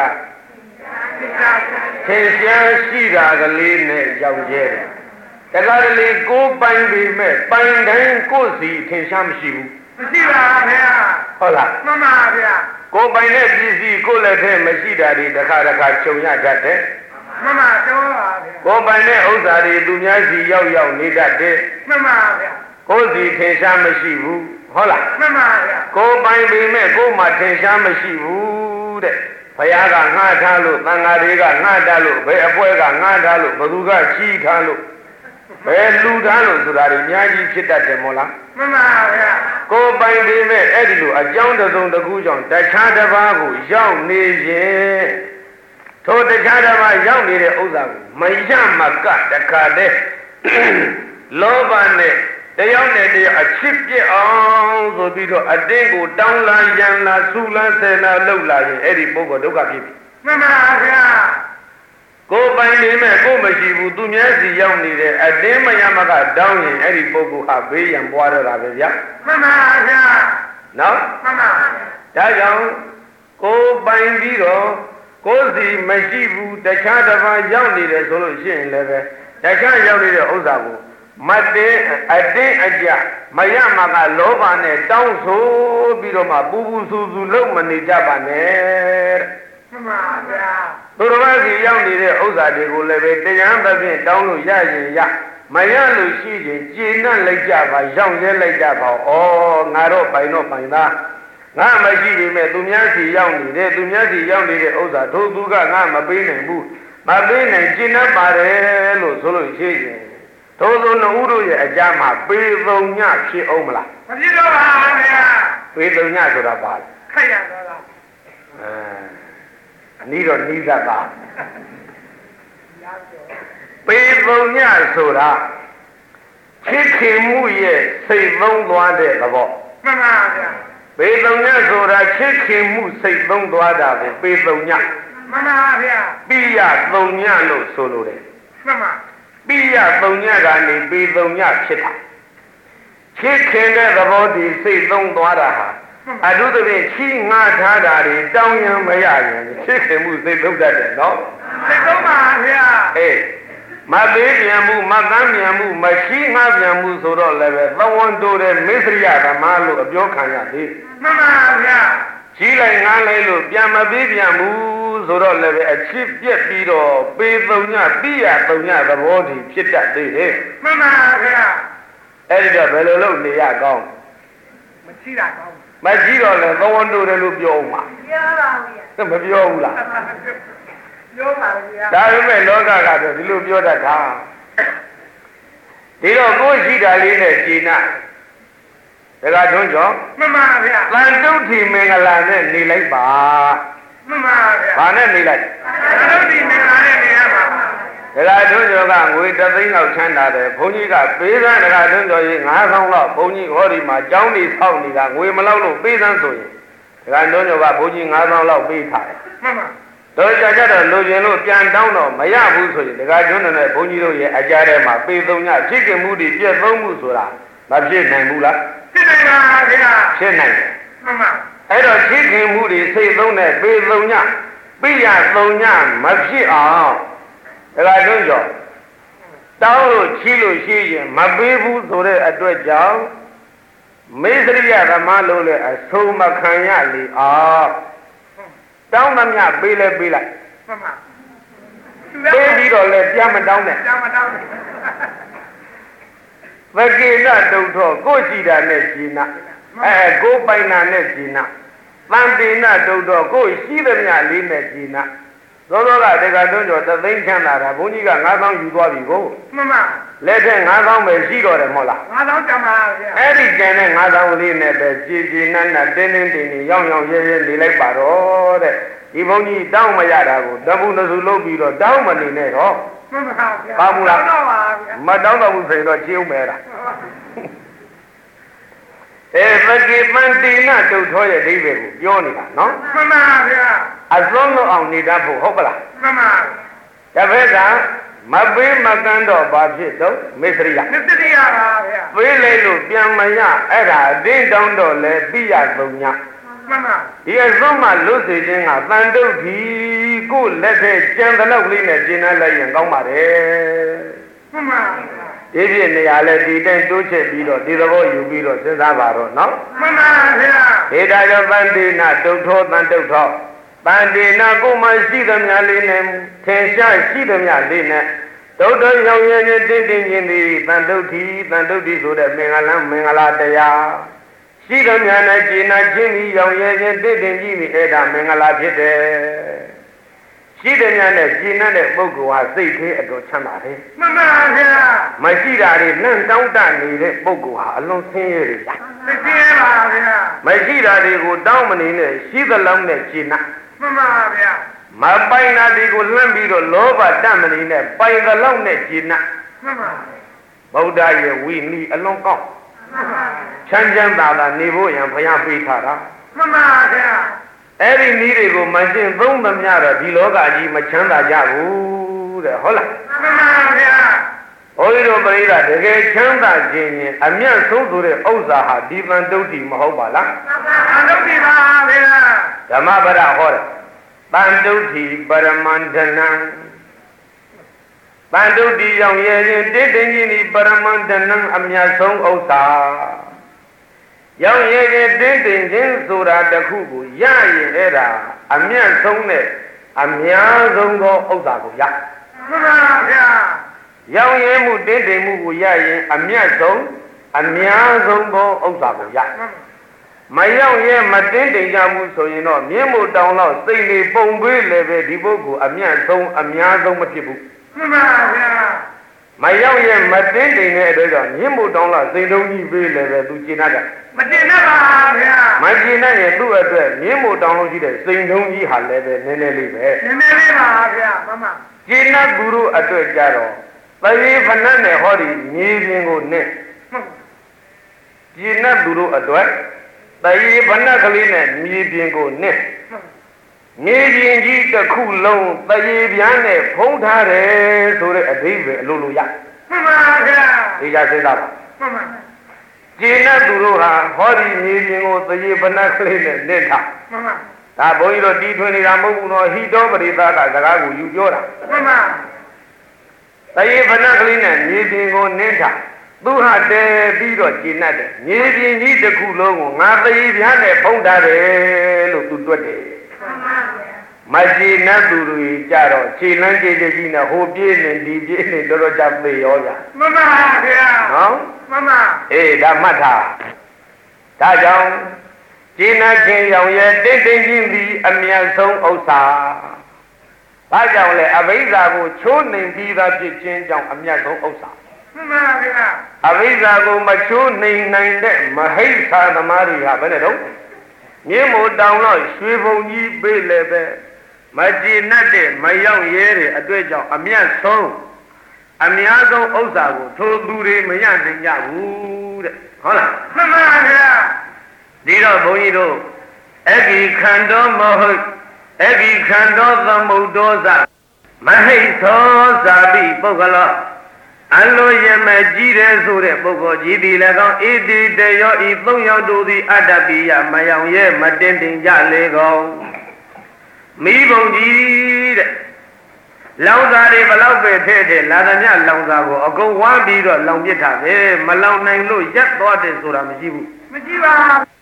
ထင်ရှားရှိတာကလေးနဲ့ရောက်ရဲ့တကားလေးကိုပိုင်ပြီမဲ့ပိုင်တိုင်းကိုစီထင်ရှားမရှိဘူးမရှိပါဗျာဟုတ်လားမှန်ပါဗျာကိုပိုင်တဲ့ပစ္စည်းကိုလည်းထဲမရှိတာဒီတစ်ခါတစ်ခါခြုံရတတ်တယ်မှန်ပါတော့ပါဗျာကိုပိုင်တဲ့ဥစ္စာတွေသူများစီရောက်ရောက်နေတတ်တယ်မှန်ပါဗျာကိုစီထင်ရှားမရှိဘူးဟုတ်လားမှန်ပါဗျာကိုပိုင်ပေမဲ့ကိုမှထင်ရှားမရှိဘူးတဲ့ဘုရားကငှားထားလို့သံဃာတွေကငှားထားလို့ဘယ်အပွဲကငှားထားလို့ဘသူကချီးထားလို့ဘယ်လူထားလို့ဆိုတာတွေအများကြီးဖြစ်တတ်တယ်မို့လားမှန်ပါဗျာကိုပိုင်ပေမဲ့အဲ့ဒီလိုအကြောင်းတစ်စုံတစ်ခုကြောင့်တခြားတစ်ပါးကိုရောက်နေရင်ထိုတခြားတစ်ပါးရောက်နေတဲ့ဥစ္စာကိုမရမကတခါတည်းလောဘနဲ့တရားနဲ့တရားအချစ်ပြစ်အောင်ဆိုပြီးတော့အတင်းကိုတောင်းလာရန်လာဆူလာဆယ်လာလှုပ်လာရင်အဲ့ဒီပုဂ္ဂိုလ်ဒုက္ခဖြစ်ပြီမှန်ပါဗျာကိုပိုင်နေမဲ့ကိုမရှိဘူးသူများစီရောက်နေတဲ့အတင်းမရမကတောင်းရင်အဲ့ဒီပုဂ္ဂိုလ်ဟာဘေးရန်ပွားတော့တာပဲဗျာမှန်ပါဗျာနော်မှန်ပါဒါကြောင့်ကိုပိုင်ပြီးတော့ကိုယ်စီမရှိဘူးတခြားတစ်ပါးရောက်နေတယ်ဆိုလို့ရှိရင်လည်းပဲတခြားရောက်နေတဲ့ဥစ္စာကိုမတင်းအတင်းအကျမရမကလောဘနဲ့တောင်းဆိုပြီးတော့မှပူပူဆူဆူလုံးမနေကြပါနဲ့မှန်ပါဗျာသူတော်ဘာစီရောက်နေတဲ့ဥစ္စာတွေကိုလည်းပဲတရားသဖြင့်တောင်းလို့ရရင်ရမရလို့ရှိရင်ကျေနပ်လိုက်ကြပါရောက်ရဲလိုက်ကြပါဩငါတော့ပိုင်တော့ပိုင်သားငါမရှိပေမဲ့သူများစီရောက်နေတယ်သူများစီရောက်နေတဲ့ဥစ္စာထိုသူကငါမပေးနိုင်ဘူးမပေးနိုင်ကျင့်တတ်ပါတယ်လို့ဆိုလို့ရှိရင်ထိုသူနှုတ်တို့ရဲ့အကြမ်းမှာပေသုံညဖြစ်အောင်မလားမဖြစ်တော့ပါဗျာပေသုံညဆိုတာပါလဲခိုက်ရတော့လားအဲအနည်းတော့နီးသက်ပါပေသုံညဆိုတာချစ်ခင်မှုရဲ့စိတ်သုံးသွားတဲ့သဘောမှန်ပါဗျာပေသုံညဆိုတာချစ်ခင်မှုစိတ်သုံးသွားတာကိုပေသုံညမမှန်ပါဗျာပိယသုံညလို့ဆိုလိုတယ်မှန်ပါပိယသုံညကနေပေသုံညဖြစ်တာချစ်ခင်တဲ့သဘောတည်းစိတ်သုံးသွားတာဟာအတုသဖြင့်ချီးငှားထားတာတွေတောင်းရင်မရရင်ချစ်ခင်မှုစိတ်သုံးတတ်တယ်နော်စိတ်သုံးပါဗျာအေးမသေးပြန်မှုမကမ်းပြန်မှုမရှိငှားပြန်မှုဆိုတော့လည်းပဲသဝန္တိုတဲ့မစ္စရိယဓမ္မလို့အပြောခံရသေးမှန်ပါဗျာကြီးလိုက်ငားလိုက်လို့ပြန်မပေးပြန်ဘူးဆိုတော့လည်းပဲအချစ်ပြက်ပြီးတော့ပေသုံညပိယသုံညသဘောတည်းဖြစ်တတ်သေးတယ်မှန်ပါဗျာအဲ့ဒီတော့ဘယ်လိုလုပ်နေရကောင်းမရှိတာကောင်းမရှိတော့လည်းသဝန္တိုတယ်လို့ပြောအောင်ပါပြောပါဗျာမပြောဘူးလားပြောပါဗျာဒါပေမဲ့လောကကတော့ဒီလိုပြောတတ်တာဒီတော့ကိုယ်ရှိတာလေးနဲ့ရှင်းနာဒါကတွန်းကျော်မှန်ပါဗျာတန်တုဋ္ဌိမင်္ဂလာနဲ့နေလိုက်ပါမှန်ပါဗျာဘာနဲ့နေလိုက်တန်တုဋ္ဌိမင်္ဂလာနဲ့နေရပါဒါကတွန်းကျော်ကငွေတစ်သိန်းလောက်ချမ်းသာတယ်ဘုန်းကြီးကပေးစမ်းဒါကတွန်းကျော်ကြီးငါးဆောင်လောက်ဘုန်းကြီးဟောဒီမှာကျောင်းနေဆောက်နေတာငွေမလောက်လို့ပေးစမ်းဆိုရင်ဒါကတွန်းကျော်ကဘုန်းကြီးငါးဆောင်လောက်ပေးထားတယ်မှန်ပါတော့ကြကြတော့လူကျင်လို့ပြန်တောင်းတော့မရဘူးဆိုရင်ဒါကကျွန်းနဲ့ဘုန်းကြီးတို့ရဲ့အကြထဲမှာပေသုံးညဖြစ်ခင်မှုတွေပြည့်သုံးမှုဆိုတာမဖြစ်နိုင်ဘူးလားဖြစ်နိုင်ပါဗျာဖြစ်နိုင်တယ်မှန်ပါအဲ့တော့ဖြစ်ခင်မှုတွေစိတ်သုံးတဲ့ပေသုံးညပိယသုံးညမဖြစ်အောင်ဒါကကျွန်းကျော်တောင်းလို့ချီးလို့ရှိရင်မပေးဘူးဆိုတဲ့အတွက်ကြောင့်မေသရိယဓမ္မလို့လည်းအဆုံးမခံရလေအောင်တောင်းသမျှပေးလဲပေးလိုက်မှန်ပါပေးပြီးတော့လဲပြန်မတောင်းနဲ့ပြန်မတောင်းနဲ့သကေနတုံထောကိုရှိတာနဲ့ရှင်းနာအဲကိုပိုင်နာနဲ့ရှင်းနာတန်တေနတုံထောကိုရှိသမျှလေးနဲ့ရှင်းနာသောသောကတက္ကသိုလ်ကျော်သသိန်းချမ်းသာတာဘုန်းကြီးကငါးသောင်းယူသွားပြီကိုမှန်ပါလက်ထက်ငါးသောင်းပဲရှိတော့တယ်မဟုတ်လားငါးသောင်းကျန်ပါဗျာအဲ့ဒီကျန်တဲ့ငါးသောင်းလေးနဲ့ပဲကြည်ကြည်နန်းနန်းတင်းတင်းတင်းတင်းရောင်းရောင်းရဲရဲနေလိုက်ပါတော့တဲ့ဒီဘုန်းကြီးတောင်းမရတာကိုတပူတဆူလုပ်ပြီးတော့တောင်းမနေနဲ့တော့မှန်ပါဗျာပါဘူးလားတော့ပါဗျာမတောင်းတော့ဘူးဆိုရင်တော့ချေဦးမယ်လားအဲသကေပန္တိနတုတ်ထောရဲ့အဓိပ္ပာယ်ကိုပြောနေတာနော်မှန်ပါဗျာအစွန်းလို့အောင်နေတတ်ဖို့ဟုတ်ပလားမှန်ပါဒါပဲကမပေးမကန်းတော့ဘာဖြစ်တော့မေသရိယမေသရိယပါဗျာပေးလိုက်လို့ပြန်မရအဲ့ဒါအတင်းတောင်းတော့လဲပိယသုံးညမှန်ပါဒီအစွန်းမှလွတ်စေခြင်းကတန်တုတ်ဒီကိုလက်ထဲကြံတဲ့လောက်ကလေးနဲ့ကျင်းလိုက်ရင်ကောင်းပါတယ်မှန်ပါဒီဖြစ်နေရလဲဒီတိုင်းတိုးချက်ပြီးတော့ဒီသဘောယူပြီးတော့စဉ်းစားပါတော့နော်မှန်ပါဗျာဒေတာကြောပန္တိနာတုတ်ထောတန်တုတ်ထောပန္တိနာကိုမှရှိသမျှလေးနဲ့ထင်ရှားရှိသမျှလေးနဲ့ဒုဒ္ဓရောင်ရည်တင်းတင်းချင်းသည်တန်တုတ်ဒီတန်တုတ်ဒီဆိုတဲ့မင်္ဂလာမင်္ဂလာတရားရှိသမျှနဲ့ကျင်နာချင်းသည်ရောင်ရည်ချင်းတင်းတင်းကြီးပြီးအဲ့ဒါမင်္ဂလာဖြစ်တယ်ရှိသမျှနဲ့ကျင်နာတဲ့ပုဂ္ဂိုလ်ဟာစိတ်သေးအတော်ချမ်းသာတယ်မှန်ပါဗျာမရှိတာတွေနှံ့တောင်းတနေတဲ့ပုဂ္ဂိုလ်ဟာအလွန်ဆင်းရဲတယ်သိသိပါဗျာမရှိတာတွေကိုတောင်းမနေနဲ့ရှိသလောက်နဲ့ကျင်နာမှန်ပါဗျာမပိုင်တာတွေကိုလှမ်းပြီးတော့လောဘတတ်မနေနဲ့ပိုင်သလောက်နဲ့ကျင်နာမှန်ပါဗုဒ္ဓရဲ့ဝိနည်းအလွန်ကောင်းချမ်းချမ်းသာသာနေဖို့ရန်ဘုရားပေးထားတာမှန်ပါဗျာအဲ့ဒီနည်းတွေကိုမရှင်းသုံးသမျှတော့ဒီလောကကြီးမချမ်းသာကြဘူးတဲ့ဟုတ်လားမှန်ပါဗျာဘုန်းကြီးတို့ပရိသတ်တကယ်ချမ်းသာခြင်းရင်အမြတ်ဆုံးဆိုတဲ့ဥစ္စာဟာဒီတန်တုတ်တိမဟုတ်ပါလားတန်တုတ်တိပါဗျာဓမ္မပဒဟောတယ်တန်တုတ်တိပရမန္တနံတန်တုတ်တိရောင်ရဲ့ခြင်းတိတိချင်းဒီပရမန္တနံအမြတ်ဆုံးဥစ္စာရောင်ရဲ့ခြင်းတိတိချင်းဆိုတာတခုကိုရရင်အဲ့ဒါအမြတ်ဆုံးနဲ့အများဆုံးသောဥစ္စာကိုရမှန်ပါဗျာရောင်ရဲမှုတင်းတိမ်မှုကိုရရင်အမြတ်ဆုံးအများဆုံးသောဥစ္စာကိုရမရောက်ရဲမတင်းတိမ်ကြမှုဆိုရင်တော့မြင့်မို့တောင်တော့စိတ်လေးပုံပေးလည်းပဲဒီပုဂ္ဂိုလ်အမြတ်ဆုံးအများဆုံးမဖြစ်ဘူးမှန်ပါဗျာမရောက်ရဲမတင်းတိမ်တဲ့အတွက်ကြောင့်မြင့်မို့တောင်တော့စိတ်လုံးကြီးပေးလည်းပဲသူကျင်တတ်တယ်မကျင်တတ်ပါဗျာမကျင်တတ်ရင်သူ့အတွက်မြင့်မို့တောင်လုံးရှိတဲ့စိတ်လုံးကြီးဟာလည်းပဲနည်းနည်းလေးပဲနည်းနည်းလေးပါဗျာမှန်ပါကျင်တတ်သူတို့အတွက်ကြတော့သရေဖဏနဲ့ဟောဒီမြေပြင်ကိုနဲ့ကျင်တတ်သူတို့အတွက်တရေဖဏကလေးနဲ့မြေပြင်ကိုနဲ့မြေပြင်ကြီးတစ်ခုလုံးတရေပြန်းနဲ့ဖုံးထားတယ်ဆိုတဲ့အဓိပ္ပာယ်အလိုလိုရမှန်ပါဗျာဒီကြစဉ်းစားပါမှန်ပါကျင်းတဲ့သူတို့ဟာဟောဒီမြေပြင်ကိုတရေပနက်ကလေးနဲ့နစ်ထားမှန်ပါဒါဘုန်းကြီးတို့တီးထွင်နေတာမဟုတ်ဘူးနော်ဟိတောပရိသကစကားကိုယူပြောတာမှန်ပါတရေပနက်ကလေးနဲ့မြေပြင်ကိုနစ်ထားသူဟာတဲပြီးတော့ကျင်းတတ်တယ်မြေပြင်ကြီးတစ်ခုလုံးကိုငါတရေပြားနဲ့ဖုံးထားတယ်လို့သူတွက်တယ်မကျေနပ်သူတွေကြတော့ခြေလန်းကြည်ကြည်နဲ့ဟိုပြေးနေဒီပြေးနေတော်တော်ကြပေရောဗျာမှန်ပါဗျာနော်မှန်ပါအေးဒါမှတ်ထားဒါကြောင့်ကျေနပ်ခြင်းရောင်ရဲ့တိတ်တိတ်ချင်းသည်အမြတ်ဆုံးဥစ္စာဘာကြောင့်လဲအဘိဓါကိုချိုးနှင်ပြီးသားဖြစ်ခြင်းကြောင့်အမြတ်ဆုံးဥစ္စာမှန်ပါဗျာအဘိဓါကိုမချိုးနှင်နိုင်တဲ့မဟိစ္ဆာသမားတွေဟာဘယ်နဲ့တော့မြင်းမို့တောင်တော့ရွှေဘုံကြီးပေးလည်းပဲမကြည်နတ်တဲ့မရောက်ရဲတဲ့အတွက်ကြောင့်အမြတ်ဆုံးအများဆုံးဥစ္စာကိုထိုသူတွေမရနိုင်ကြဘူးတဲ့ဟုတ်လားမှန်ပါဗျာဒီတော့ဘုန်းကြီးတို့အဂိခန္တောမဟုတ်အဂိခန္တောသမုဒ္ဒောသမဟိသောဇာပိပုဂ္ဂလောအလိုရမကြီးတယ်ဆိုတဲ့ပုဂ္ဂိုလ်ကြီးဒီလည်းကောင်းဣတိတယောဤသုံးယောက်တို့သည်အတ္တပိယမယောင်ရဲမတင်တင်ကြလေကုန်မိဘုံကြီးတဲ့လောင်စာတွေဘလောက်ပဲထဲ့တဲ့လာသမျှလောင်စာကိုအကုန်ဝမ်းပြီးတော့လောင်ပစ်တာပဲမလောင်နိုင်လို့ရက်သွားတယ်ဆိုတာမရှိဘူးမရှိပါ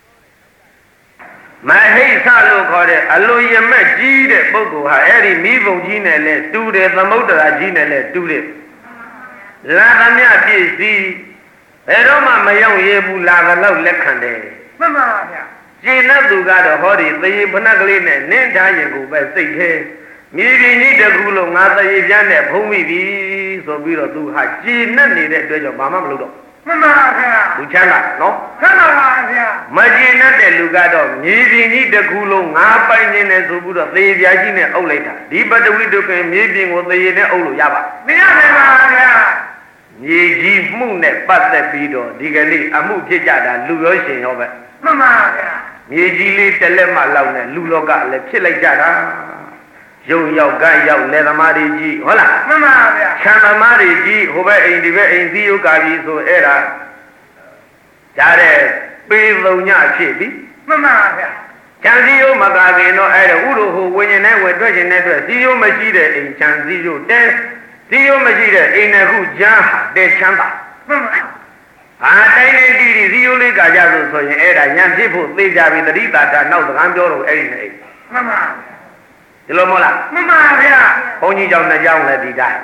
မဟိဆလို့ခေါ်တဲ့အလိုရမက်ကြီးတဲ့ပုဂ္ဂိုလ်ဟာအဲ့ဒီမိဘုံကြီးနဲ့လဲတူတယ်သမုဒ္ဒရာကြီးနဲ့လဲတူတယ်လာသမျှပြည့်စည်ဘယ်တော့မှမရောက်ရဘူးလာတော့လက်ခံတယ်မှန်ပါဗျာကျင့်တဲ့သူကတော့ဟောဒီသေဖနက်ကလေးနဲ့နင်းထားရင်ကိုပဲစိတ်ထဲမြေပြင်ကြီးတစ်ခုလုံးငါသေပြန်းနဲ့ဖုံးမိပြီဆိုပြီးတော့သူဟာကျင့်နဲ့နေတဲ့အတွက်ကြောင့်ဘာမှမလုပ်တော့မှန်ပါဗျာသူချမ်းသာနော်ချမ်းသာပါဗျာမကျင့်တဲ့လူကတော့မြေပြင်ကြီးတစ်ခုလုံးငါပိုင်နေတယ်ဆိုပြီးတော့သေပြာကြီးနဲ့အုပ်လိုက်တာဒီပတဝိတုကင်မြေပြင်ကိုသေရနဲ့အုပ်လို့ရပါမရနိုင်ပါဗျာမြေကြီးမှုနဲ့ပတ်သက်ပြီးတော့ဒီကနေ့အမှုဖြစ်ကြတာလူရောရှင်ရောပဲမှန်ပါဗျာမြေကြီးလေးတစ်လက်မှလောက်နဲ့လူလောကလည်းဖြစ်လိုက်ကြတာရုံရောက်ကရောက်လေသမားတွေကြီးဟုတ်လားမှန်ပါဗျာခြံသမားတွေကြီးဟိုဘက်အိမ်ဒီဘက်အိမ်သီးယုတ်ကာကြီးဆိုအဲ့ဒါကြားတဲ့ပေးသုံးညဖြစ်ပြီမှန်ပါဗျာခြံစည်းယုတ်မကာခင်တော့အဲ့ဒါဥရုဟိုဝิญဉ်နဲ့ဝယ်တွက်ရှင်တဲ့အတွက်စည်းယုတ်မရှိတဲ့အိမ်ခြံစည်းယုတ်တဲစည်းယုတ်မရှိတဲ့အိမ်တစ်ခုကြားဟာတဲချမ်းသာမှန်ပါအာတိုင်းနေတီတီဇီယိုလေးကကြဆိုဆိုရင်အဲ့ဒါညံဖြစ်ဖို့သိကြပြီတတိတာတာနောက်စကားပြောတော့အဲ့ဒီနေမှန်ပါဒီလိုမဟုတ်လားမှန်ပါဗျာဘုန်းကြီးကြောင့်နှစ်ကြောင်းလည်းဒီတိုင်း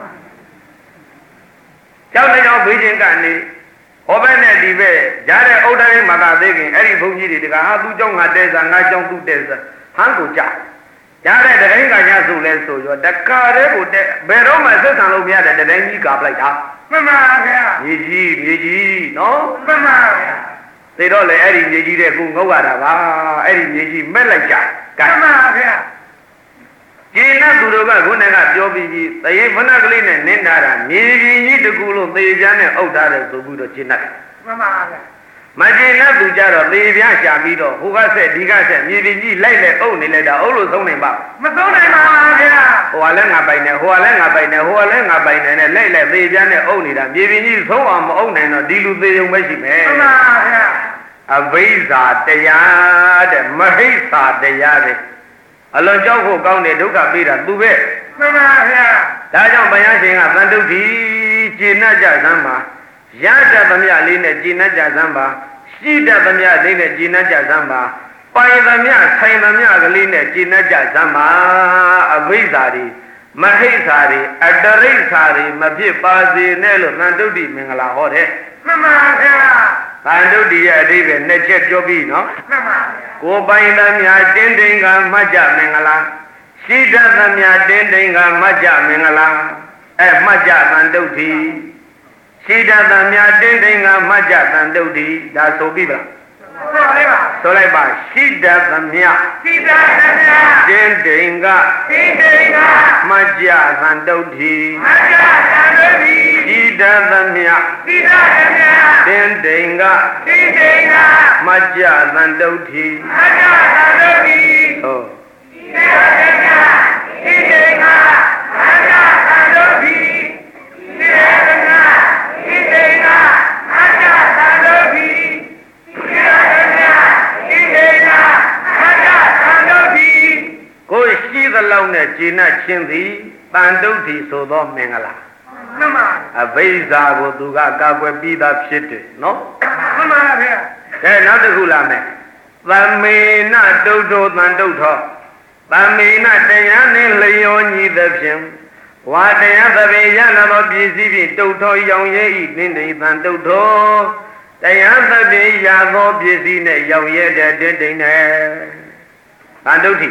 ကျောင်းတစ်ကြောင်းဘေးချင်းကနေဟောဘက်နဲ့ဒီဘက်ကြားတဲ့ဥဒ္ဒရိမသာသေးခင်အဲ့ဒီဘုန်းကြီးတွေတကဟာသူ့ကြောင့်ငါတဲစားငါကြောင့်သူ့တဲစားဟန်းကိုကြကြားတဲ့တတိုင်းကညဆိုလဲဆိုရောတကားတဲ့ကိုတဲဘယ်တော့မှဆက်ဆံလို့မရတဲ့တတိုင်းကြီးကပလိုက်တာမှန်ပါဗျာမြေကြီးမြေကြီးနော်မှန်ပါဗျာသိတော့လေအဲ့ဒီမြေကြီးတဲ့ကိုငုတ်ရတာပါအဲ့ဒီမြေကြီးမက်လိုက်ကြမှန်ပါဗျာကျင်းတဲ့သူတို့ကခုနကပြောပြီးပြီးသရေဖနက်ကလေးနဲ့နင်းထားတာမြေကြီးကြီးတကူလို့သေပြားနဲ့အုပ်ထားတယ်ဆိုပြီးတော့ကျင်းတတ်တယ်မှန်ပါဗျာမကျင်းတဲ့သူကြတော့သေပြားရှာပြီးတော့ဟိုကဆက်ဒီကဆက်မြေကြီးကြီးလိုက်လေအုပ်နေလိုက်တာအုပ်လို့ဆုံးနိုင်ပါမဆုံးနိုင်ပါဗျာဟိုကလည်းငါပိုင်နေဟိုကလည်းငါပိုင်နေဟိုကလည်းငါပိုင်နေနဲ့လိုက်လေသေပြားနဲ့အုပ်နေတာမြေကြီးကြီးဆုံးအောင်မအုပ်နိုင်တော့ဒီလူသေုံပဲရှိမယ်မှန်ပါဗျာအဘိဇာတရားတဲ့မဟိစ္ဆာတရားတဲ့အလွန်ကြောက်ဖို့ကောင်းတဲ့ဒုက္ခပေးတာသူပဲမှန်ပါဗျာဒါကြောင့်ဘုရားရှင်ကသံတုဋ္ဌိကျင့်ကြစမ်းပါရတတ်သမျှလေးနဲ့ကျင့်ကြစမ်းပါရှိတတ်သမျှလေးနဲ့ကျင့်ကြစမ်းပါပိုင်သမျှဆိုင်သမျှကလေးနဲ့ကျင့်ကြစမ်းပါအဘိဇာတွေမဟိစ္ဆာတွေအတရိစ္ဆာတွေမဖြစ်ပါစေနဲ့လို့သံတုဋ္ဌိမင်္ဂလာဟောတယ်မှန်ပါဗျာသံတုဋ္ဌိရဲ့အဓိပ္ပာယ်နှစ်ချက်ပြောပြီးနော်မှန်ပါဗျာကိုပိုင်သမျှတင်းတင်းကမှတ်ကြမင်္ဂလာရှိတတ်သမျှတင်းတင်းကမှတ်ကြမင်္ဂလာအဲမှတ်ကြသံတုဋ္ဌိရှိတတ်သမျှတင်းတင်းကမှတ်ကြသံတုဋ္ဌိဒါဆိုပြီးပါဆိုလိုက်ပါဆိုလိုက်ပါရှိတတ်သမျှရှိတတ်သမျှတင်းတင်းကတင်းတင်းကမှတ်ကြသံတုဋ္ဌိမှတ်ကြသံတုဋ္ဌိရှိတတ်သမျှရှိတတ်သမျှတင်းတင်းကတင်းတင်းကမှတ်ကြသံတုဋ္ဌိမှတ်ကြသံတုဋ္ဌိဟုတ်จีน่าชินสีตันดุทีโซโตเมงกลาอเวซาโกตุกะกะกွယ်ပြီးသားဖြစ်တယ်နော်မှန်ပါဗျာကဲနောက်တစ်ခုလာမယ်သမေနတုတ်တော်တန်တုတ်တော်သမေနတရားနှင့်လျောညီသဖြင့်ဝါတရားသဘေရလာသောပစ္စည်းဖြင့်တုတ်တော်ရောင်ရဲဤနှင့်တည်တန်တုတ်တော်တရားသဘေရသောပစ္စည်းနဲ့ရောင်ရဲတဲ့တည်တည်နဲ့တန်တုတ်တိ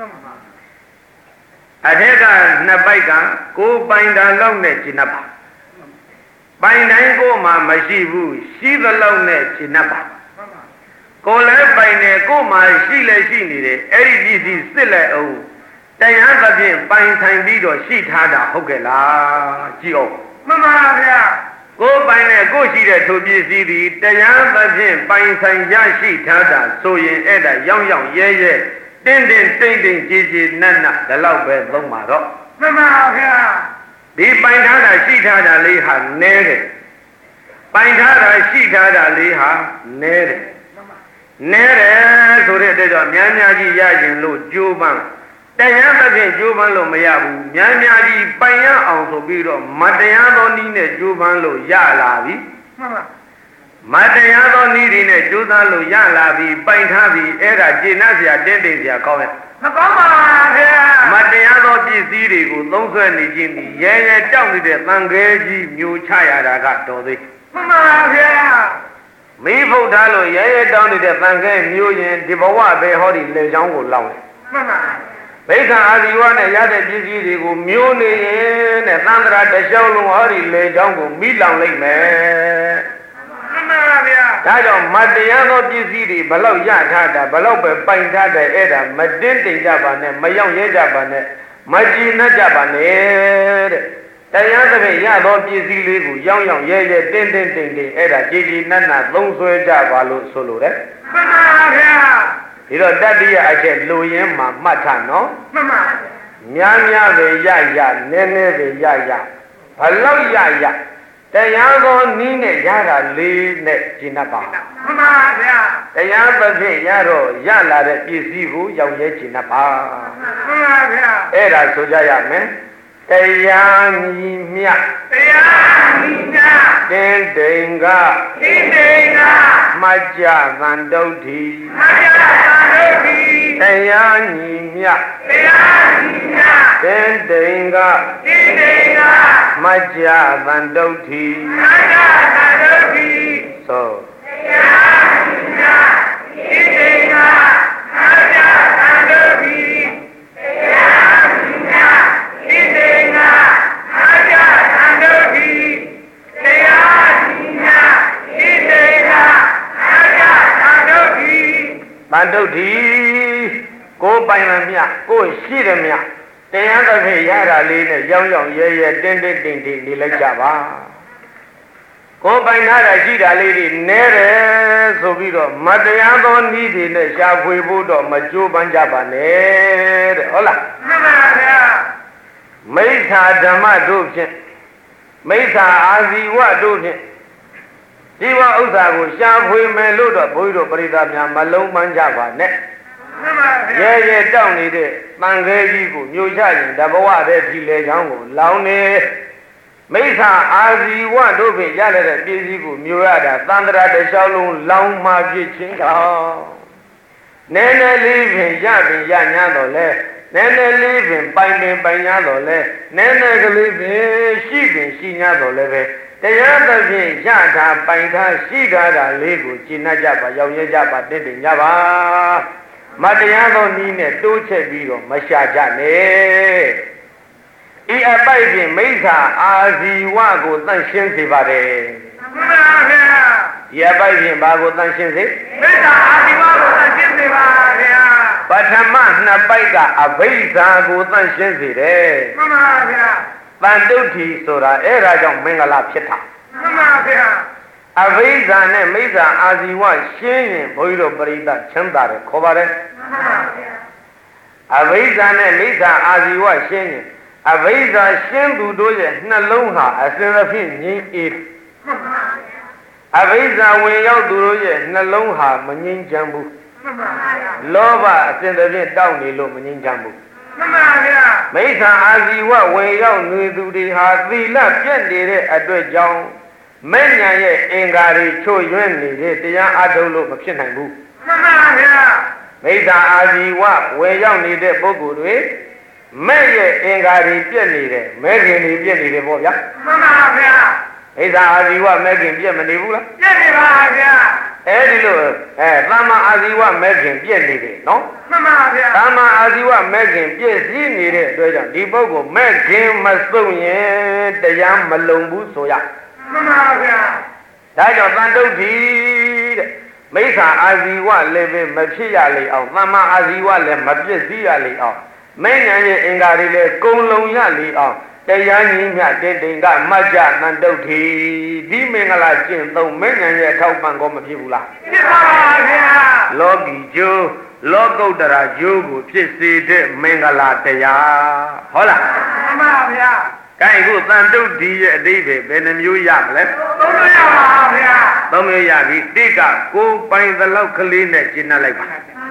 အထက်ကနှစ်ပိုက်ကကိုယ်ပိုင်တာလောက်နဲ့ရှင်း납ပါပိုင်တိုင်းကိုမှမရှိဘူးရှိသလောက်နဲ့ရှင်း납ပါကိုယ်လည်းပိုင်တယ်ကိုယ်မှရှိလည်းရှိနေတယ်အဲ့ဒီပစ္စည်းစစ်လိုက်အောင်တရားသဖြင့်ပိုင်ဆိုင်ပြီးတော့ရှိထားတာဟုတ်ကဲ့လားကြည့်အောင်မှန်ပါဗျာကိုယ်ပိုင်နဲ့ကိုယ်ရှိတဲ့ထိုပစ္စည်းဒီတရားသဖြင့်ပိုင်ဆိုင်ရရှိထားတာဆိုရင်အဲ့ဒါရောင်းရောင်းရဲရဲတင်းတင်းတိမ့်တိမ့်ကြည်ကြည်နတ်နတ်ဒီလောက်ပဲသုံးပါတော့မှန်ပါဗျာဒီပိုင်ထားတာရှိထားတာလေးဟာနဲတယ်ပိုင်ထားတာရှိထားတာလေးဟာနဲတယ်နဲတယ်ဆိုတဲ့အတွက်ကြောင့်များများကြီးရရင်လို့ကြိုးပမ်းတရားသဖြင့်ကြိုးပမ်းလို့မရဘူးများများကြီးပိုင်ရအောင်ဆိုပြီးတော့မတရားသောနည်းနဲ့ကြိုးပမ်းလို့ရလာပြီမှန်ပါမတရားသောနည်းတွေနဲ့ကြိုးစားလို့ရလာပြီပိုင်ထားပြီအဲ့ဒါကျေနပ်စရာတင်းတိမ်စရာကောင်းရဲ့မကောင်းပါဗျာမတရားသောပစ္စည်းတွေကိုသုံးဆွဲနေခြင်းဒီရဲရဲတောက်နေတဲ့တန်ခဲကြီးမျိုးချရတာကတော်သေးမှန်ပါဗျာမိဖုတ်ထားလို့ရဲရဲတောက်နေတဲ့တန်ခဲမျိုးရင်ဒီဘဝပဲဟောဒီလေချောင်းကိုလောင်းတယ်မှန်ပါဘိက္ခာအာဇီဝနဲ့ရတဲ့ပစ္စည်းတွေကိုမျိုးနေရင်တဲ့သန္တရာတစ်လျှောက်လုံးဟောဒီလေချောင်းကိုမိလောင်လိုက်မယ်မှန်ပါဗျာဒါကြောင့်မတရားသောပစ္စည်းတွေဘလောက်ရထားတာဘလောက်ပဲပိုင်ထားတယ်အဲ့ဒါမတင်းတိမ်ကြပါနဲ့မရောက်ရဲကြပါနဲ့မကြည်နှက်ကြပါနဲ့တဲ့တရားသဖြင့်ရသောပစ္စည်းလေးကိုရောင်းရောင်းရဲရဲတင်းတင်းတိမ်တိမ်အဲ့ဒါကြည်ကြည်နက်နက်သုံးဆွဲကြပါလို့ဆိုလိုတယ်မှန်ပါဗျာဒီတော့တတိယအချက်လူရင်းမှာမှတ်ထားနော်မှန်ပါများများပဲရရနည်းနည်းပဲရရဘလောက်ရရတရားသောနည်းနဲ့ရတာလေးနဲ့ရှင်း납ပါမှန်ပါဗျာတရားသဖြင့်ရတော့ရလာတဲ့ပစ္စည်းကိုရောက်ရဲရှင်း납ပါမှန်ပါဗျာအဲ့ဒါဆိုကြရမယ်တရားညီမြတရားညီမြတင်းတိမ်ကတင်းတိမ်ကမကြသံတုဋ္ဌိမကြသံတုဋ္ဌိတရားညီမြတရားညီမြတင်းတိမ်ကတင်းတိမ်ကမကြသံတုဋ္ဌိမကြသံတုဋ္ဌိသို့တရားညီမြတင်းတိမ်ကမကြသံတုဋ္ဌိတရားညီမြတင်းတိမ်ကမကြသံတုဋ္ဌိတရားညီမြတင်းတိမ်ကမကြသံတုဋ္ဌိသံတုဋ္ဌိကိုယ်ပိုင်မှမြကိုယ်ရှိတယ်မြတရားသဖြင့်ရတာလေးနဲ့ရောင်းရောင်းရဲရဲတင်းတင်းတိမ်တိမ်နေလိုက်ကြပါကိုယ်ပိုင်ထားတာရှိတာလေးတွေနဲတယ်ဆိုပြီးတော့မတရားသောနည်းတွေနဲ့ရှာဖွေဖို့တော့မကြိုးပမ်းကြပါနဲ့တဲ့ဟုတ်လားမှန်ပါဗျာမိစ္ဆာဓမ္မတို့ဖြင့်မိစ္ဆာအာဇီဝတို့ဖြင့်ဒီဝဥစ္စာကိုရှာဖွေမယ်လို့တော့ဘုန်းကြီးတို့ပရိသတ်များမလုံးပန်းကြပါနဲ့ရဲရဲတောက်နေတဲ့တန်ခဲကြီးကိုမျိုးချရင်တဘဝတည်းဒီလေချောင်းကိုလောင်းနေမိစ္ဆာအာဇီဝတို့ဖြင့်ရတဲ့ပစ္စည်းကိုမျိုးရတာသန္တရာတစ်လျှောက်လုံးလောင်းမှဖြစ်ချင်းကောင်နည်းနည်းလေးဖြင့်ရပင်ရညာတော့လဲနည်းနည်းလေးပင်ပိုင်ပင်ပိုင်ညာတော့လဲနည်းနည်းကလေးပင်ရှိပင်ရှိညာတော့လဲပဲတရားသဖြင့်ရတာပိုင်တာရှိတာတာလေးကိုကျင့်ကြပါရောက်ရကြပါတင့်တယ်ကြပါမတရားသောနည်းနဲ့တိုးချက်ပြီးတော့မရှာကြနဲ့ဤအပိုက်ဖြင့်မိစ္ဆာအာဇီဝကိုတန့်ရှင်းစေပါတယ်မှန်ပါဗျာဒီအပိုက်ဖြင့်ဘာကိုတန့်ရှင်းစေမိစ္ဆာအာဇီဝကိုတန့်ရှင်းစေပါဗျာပထမနှစ်ပိုက်ကအဘိဓါကိုတန့်ရှင်းစေတယ်မှန်ပါဗျာတန်တုဋ္ဌိဆိုတာအဲ့ဒါကြောင့်မင်္ဂလာဖြစ်တာမှန်ပါဗျာအဘိဓါနဲ့မိစ္ဆာအာဇီဝရှင်းရင်ဘုန်းကြီးတို့ပရိသတ်ချမ်းသာတယ်ခေါ်ပါတယ်မှန်ပါဗျာအဝိဇ္ဇာနဲ့မိစ္ဆာအာဇီဝရှင်းရင်အဝိဇ္ဇာရှင်းသူတို့ရဲ့နှလုံးဟာအစဉ်အဖြစ်ငြိမ်းအေးအဝိဇ္ဇာဝင်ရောက်သူတို့ရဲ့နှလုံးဟာမငြိမ်းချမ်းဘူးလောဘအစဉ်အဖြစ်တောက်နေလို့မငြိမ်းချမ်းဘူးမှန်ပါဗျာမိစ္ဆာအာဇီဝဝင်ရောက်နေသူတွေဟာသီလပြည့်နေတဲ့အတွက်ကြောင့်မဲ့ညာရဲ့အင်္ဂါတွေချို့ယွင်းနေတဲ့တရားအထုတ်လို့မဖြစ်နိုင်ဘူးမှန်ပါဗျာမိစ္ဆာအာဇီဝဝင်ရောက်နေတဲ့ပုဂ္ဂိုလ်တွေမဲ့ရဲ့အင်္ဂါတွေပြည့်နေတယ်မဲခင်တွေပြည့်နေတယ်ပေါ့ဗျာမှန်ပါဗျာမိစ္ဆာအာဇီဝမဲခင်ပြည့်မနေဘူးလားပြည့်နေပါဗျာအဲဒီလိုအဲသမ္မာအာဇီဝမဲခင်ပြည့်နေတယ်နော်မှန်ပါဗျာသမ္မာအာဇီဝမဲခင်ပြည့်စည်နေတဲ့အတွက်ကြောင့်ဒီပုဂ္ဂိုလ်မဲခင်မစုံရင်တရားမလုံဘူးဆိုရမှန်ပါဗျာဒါကြောင့်တန်တုဋ္ဌိတဲ့မိစ္ဆာအာဇီဝလည်းပဲမဖြစ်ရလေအောင်သမ္မာအာဇီဝလည်းမပြည့်စည်ရလေအောင်မဲ့ညာရဲ့အင်္ဂါတွေလည်းကုံလုံရလေအောင်တရားကြီးမြတ်တင်တင်ကမတ်ကြတန်တုဋ္ဌိဒီမင်္ဂလာကျင့်သုံးမဲ့ညာရဲ့ထောက်ပံ့ကောမဖြစ်ဘူးလားဖြစ်ပါပါဗျာလောကီကျိုးလောကုတ္တရာကျိုးကိုဖြစ်စေတဲ့မင်္ဂလာတရားဟုတ်လားမှန်ပါဗျာကဲအခုတန်တုဋ္ဌိရဲ့အဓိပ္ပာယ်ဘယ်နှမျိုးရမလဲသုံးမျိုးရပါဗျာသုံးမျိုးရပြီတိကကိုပိုင်သလောက်ကလေးနဲ့ကျင့်နှက်လိုက်ပါ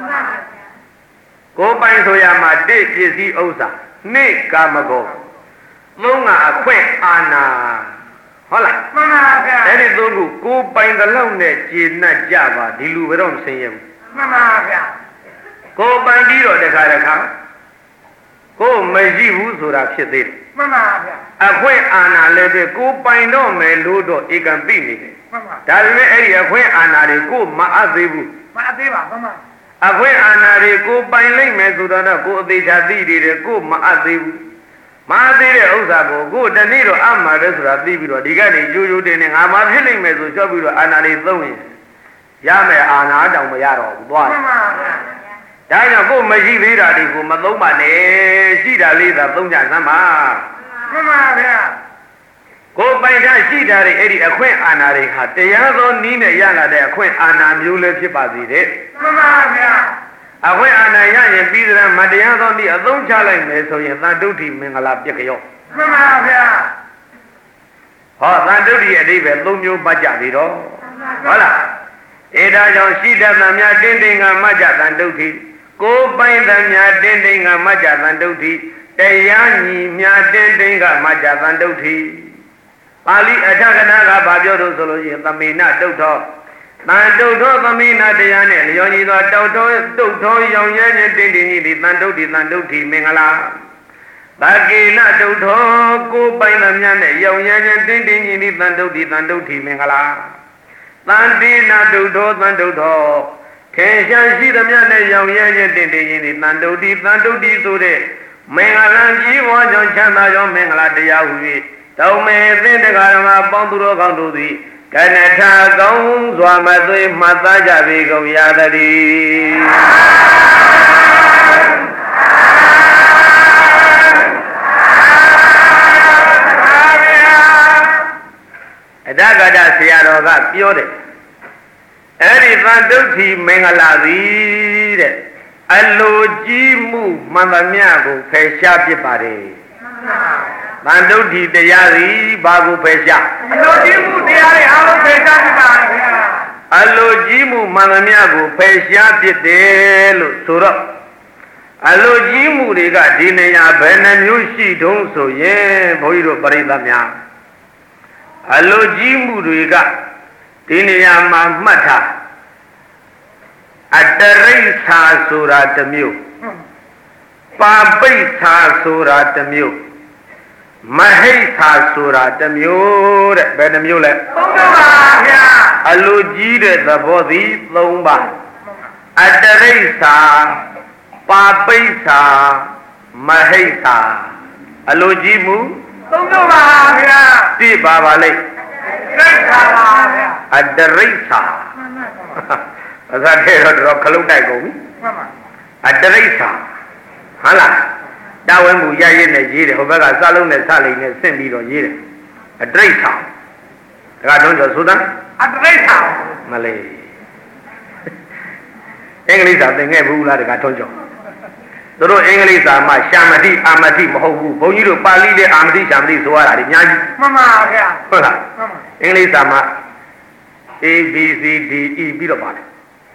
ကိုပိုင်ဆိုရမှာတိပစ္စည်းဥစ္စာနှစ်ကာမဂုဏ်သုံးကအခွင့်အာဏာဟုတ်လားမှန်ပါဗျာအဲ့ဒီသုံးခုကိုပိုင်သလောက်နဲ့ကျင့်နှက်ကြပါဒီလူဘယ်တော့မဆင်းရဲဘူးမှန်ပါဗျာကိုပိုင်ပြီးတော့တခါတခါကိုမရှိဘူးဆိုတာဖြစ်သေးတယ်မှန်ပါဗျာအခွင့်အာဏာလည်းပဲကိုပိုင်တော့မယ်လို့တော့ဧကံသိနေတယ်မှန်ပါဒါပေမဲ့အဲ့ဒီအခွင့်အာဏာတွေကိုမအပ်သေးဘူးမအပ်သေးပါမှန်ပါအခွင့်အာဏာတွေကိုပိုင်လိုက်မယ်ဆိုတော့ကိုအသေးချာသိနေတယ်ကိုမအပ်သေးဘူးမအပ်သေးတဲ့ဥစ္စာကိုကိုတနေ့တော့အမှားတယ်ဆိုတာသိပြီးတော့ဒီကနေ့ကြိုးကြိုးတင်နေငါမှဖြစ်နိုင်မယ်ဆိုချော့ပြီးတော့အာဏာတွေသုံးရင်ရမယ်အာဏာတောင်မရတော့ဘူးသွားမှန်ပါဗျာဒါကြောင့်ကိုမရှိသေးတာတွေကိုမသုံးပါနဲ့ရှိတာလေးသာသုံးကြစမ်းပါမှန်ပါဗျာကိုပိုင်ထားရှိတာတွေအဲ့ဒီအခွင့်အာဏာတွေဟာတရားသောနည်းနဲ့ရလာတဲ့အခွင့်အာဏာမျိုးလည်းဖြစ်ပါစေတဲ့မှန်ပါဗျာအခွင့်အာဏာရရင်ပြီးသလားမတရားသောနည်းအသုံးချလိုက်မယ်ဆိုရင်သံတုဋ္ဌိမင်္ဂလာပြည့်ကြောမှန်ပါဗျာဟောသံတုဋ္ဌိအဓိပ္ပာယ်သုံးမျိုးပတ်ကြပြီတော့ဟုတ်လားအဲဒါကြောင့်ရှိတတ်သမျှတင်းတင်းကမတ်ကြသံတုဋ္ဌိကိုပိုင်သမျှတင်းတင်းကမတ်ကြသံတုဋ္ဌိတရားညီမြတင်းတင်းကမတ်ကြသံတုဋ္ဌိပါဠိအထကနာကဘာပြောလို့ဆိုလို့ရှိရင်သမေနတုတ်ထောတန်တုတ်ထောသမေနတရားနဲ့လျော်ညီသောတောက်ထောတုတ်ထောရောင်ရဲခြင်းတင်းတင်းကြီးဒီတန်တုတ်ဒီတန်တုတ်ဒီမင်္ဂလာသကေနတုတ်ထောကိုပိုင်သမျှနဲ့ရောင်ရဲခြင်းတင်းတင်းကြီးဒီတန်တုတ်ဒီတန်တုတ်ဒီမင်္ဂလာတန်တိနာတုတ်ထောတန်တုတ်ထောခေရှားရှိသမျှနဲ့ရောင်ရဲခြင်းတင်းတင်းကြီးဒီတန်တုတ်ဒီတန်တုတ်ဒီဆိုတဲ့မင်္ဂလာကြီးဝါကြောင့်ချမ်းသာကြောင့်မင်္ဂလာတရားဟူ၍တောင်းမေသင်္တကာရမပေါင်းသူတော်ကောင်းတို့သည်ကနထကောင်းစွာမသွေးမှတ်သားကြပေကုန်ရသတည်းအတ္တကတဆရာတော်ကပြောတယ်အဲ့ဒီသံတုဋ္ဌိမင်္ဂလာသည်တဲ့အလိုကြီးမှုမှန်သမျှကိုဖယ်ရှားပြစ်ပါတယ်သံတုဋ္ဌိတရားသည်ဘာကိုဖယ်ရှားအလိုကြီးမှုတရားတွေအားလုံးဖယ်ရှားပြပါဗျာအလိုကြီးမှုမှန်သမျှကိုဖယ်ရှားပြတယ်လို့ဆိုတော့အလိုကြီးမှုတွေကဒီနေရာဘယ်နှမျိုးရှိတုံးဆိုရင်ဘုန်းကြီးတို့ပရိသတ်များအလိုကြီးမှုတွေကဒီနေရာမှာမှတ်ထားအတရိဋ္ဌာဆိုတာတစ်မျိုးပါပိဋ္ဌာဆိုတာတစ်မျိုးမဟိဋ္ဌာဆိုတာတစ်မျိုးတဲ့ဘယ်နှမျိုးလဲသုံးပါဗျာအလိုကြီးတဲ့သဘောသည်သုံးပါအတရိဋ္ဌာပါပိဋ္ဌာမဟိဋ္ဌာအလိုကြီးမှုသုံးပါဗျာပြပါပါလိမ့်ရိဋ္ဌာပါဗျာအတရိဋ္ဌာအသာထဲတော့တော့ခလုတ်တိုက်ကုန်ပြီမှန်ပါအတရိဋ္ဌာဟုတ်လားတာဝန်မူရရနဲ့ရေးတယ်ဟိုဘက်ကစလုံးနဲ့စလိမ့်နဲ့ဆင့်ပြီးတော့ရေးတယ်အတရိဋ္ဌာဒါကတော့ဆိုဆိုတာအတရိဋ္ဌာမလေးအင်္ဂလိပ်စာသင်ခဲ့ဘူးလားဒါကထုံးကြောတို့အင်္ဂလိပ်စာမှာရှာမတိအာမတိမဟုတ်ဘူးဘုန်းကြီးတို့ပါဠိနဲ့အာမတိရှာမတိဆိုရတာဒီအများကြီးမှန်ပါဗျာဟုတ်လားအင်္ဂလိပ်စာမှာ A B C D E ပြီးတော့ပါတယ်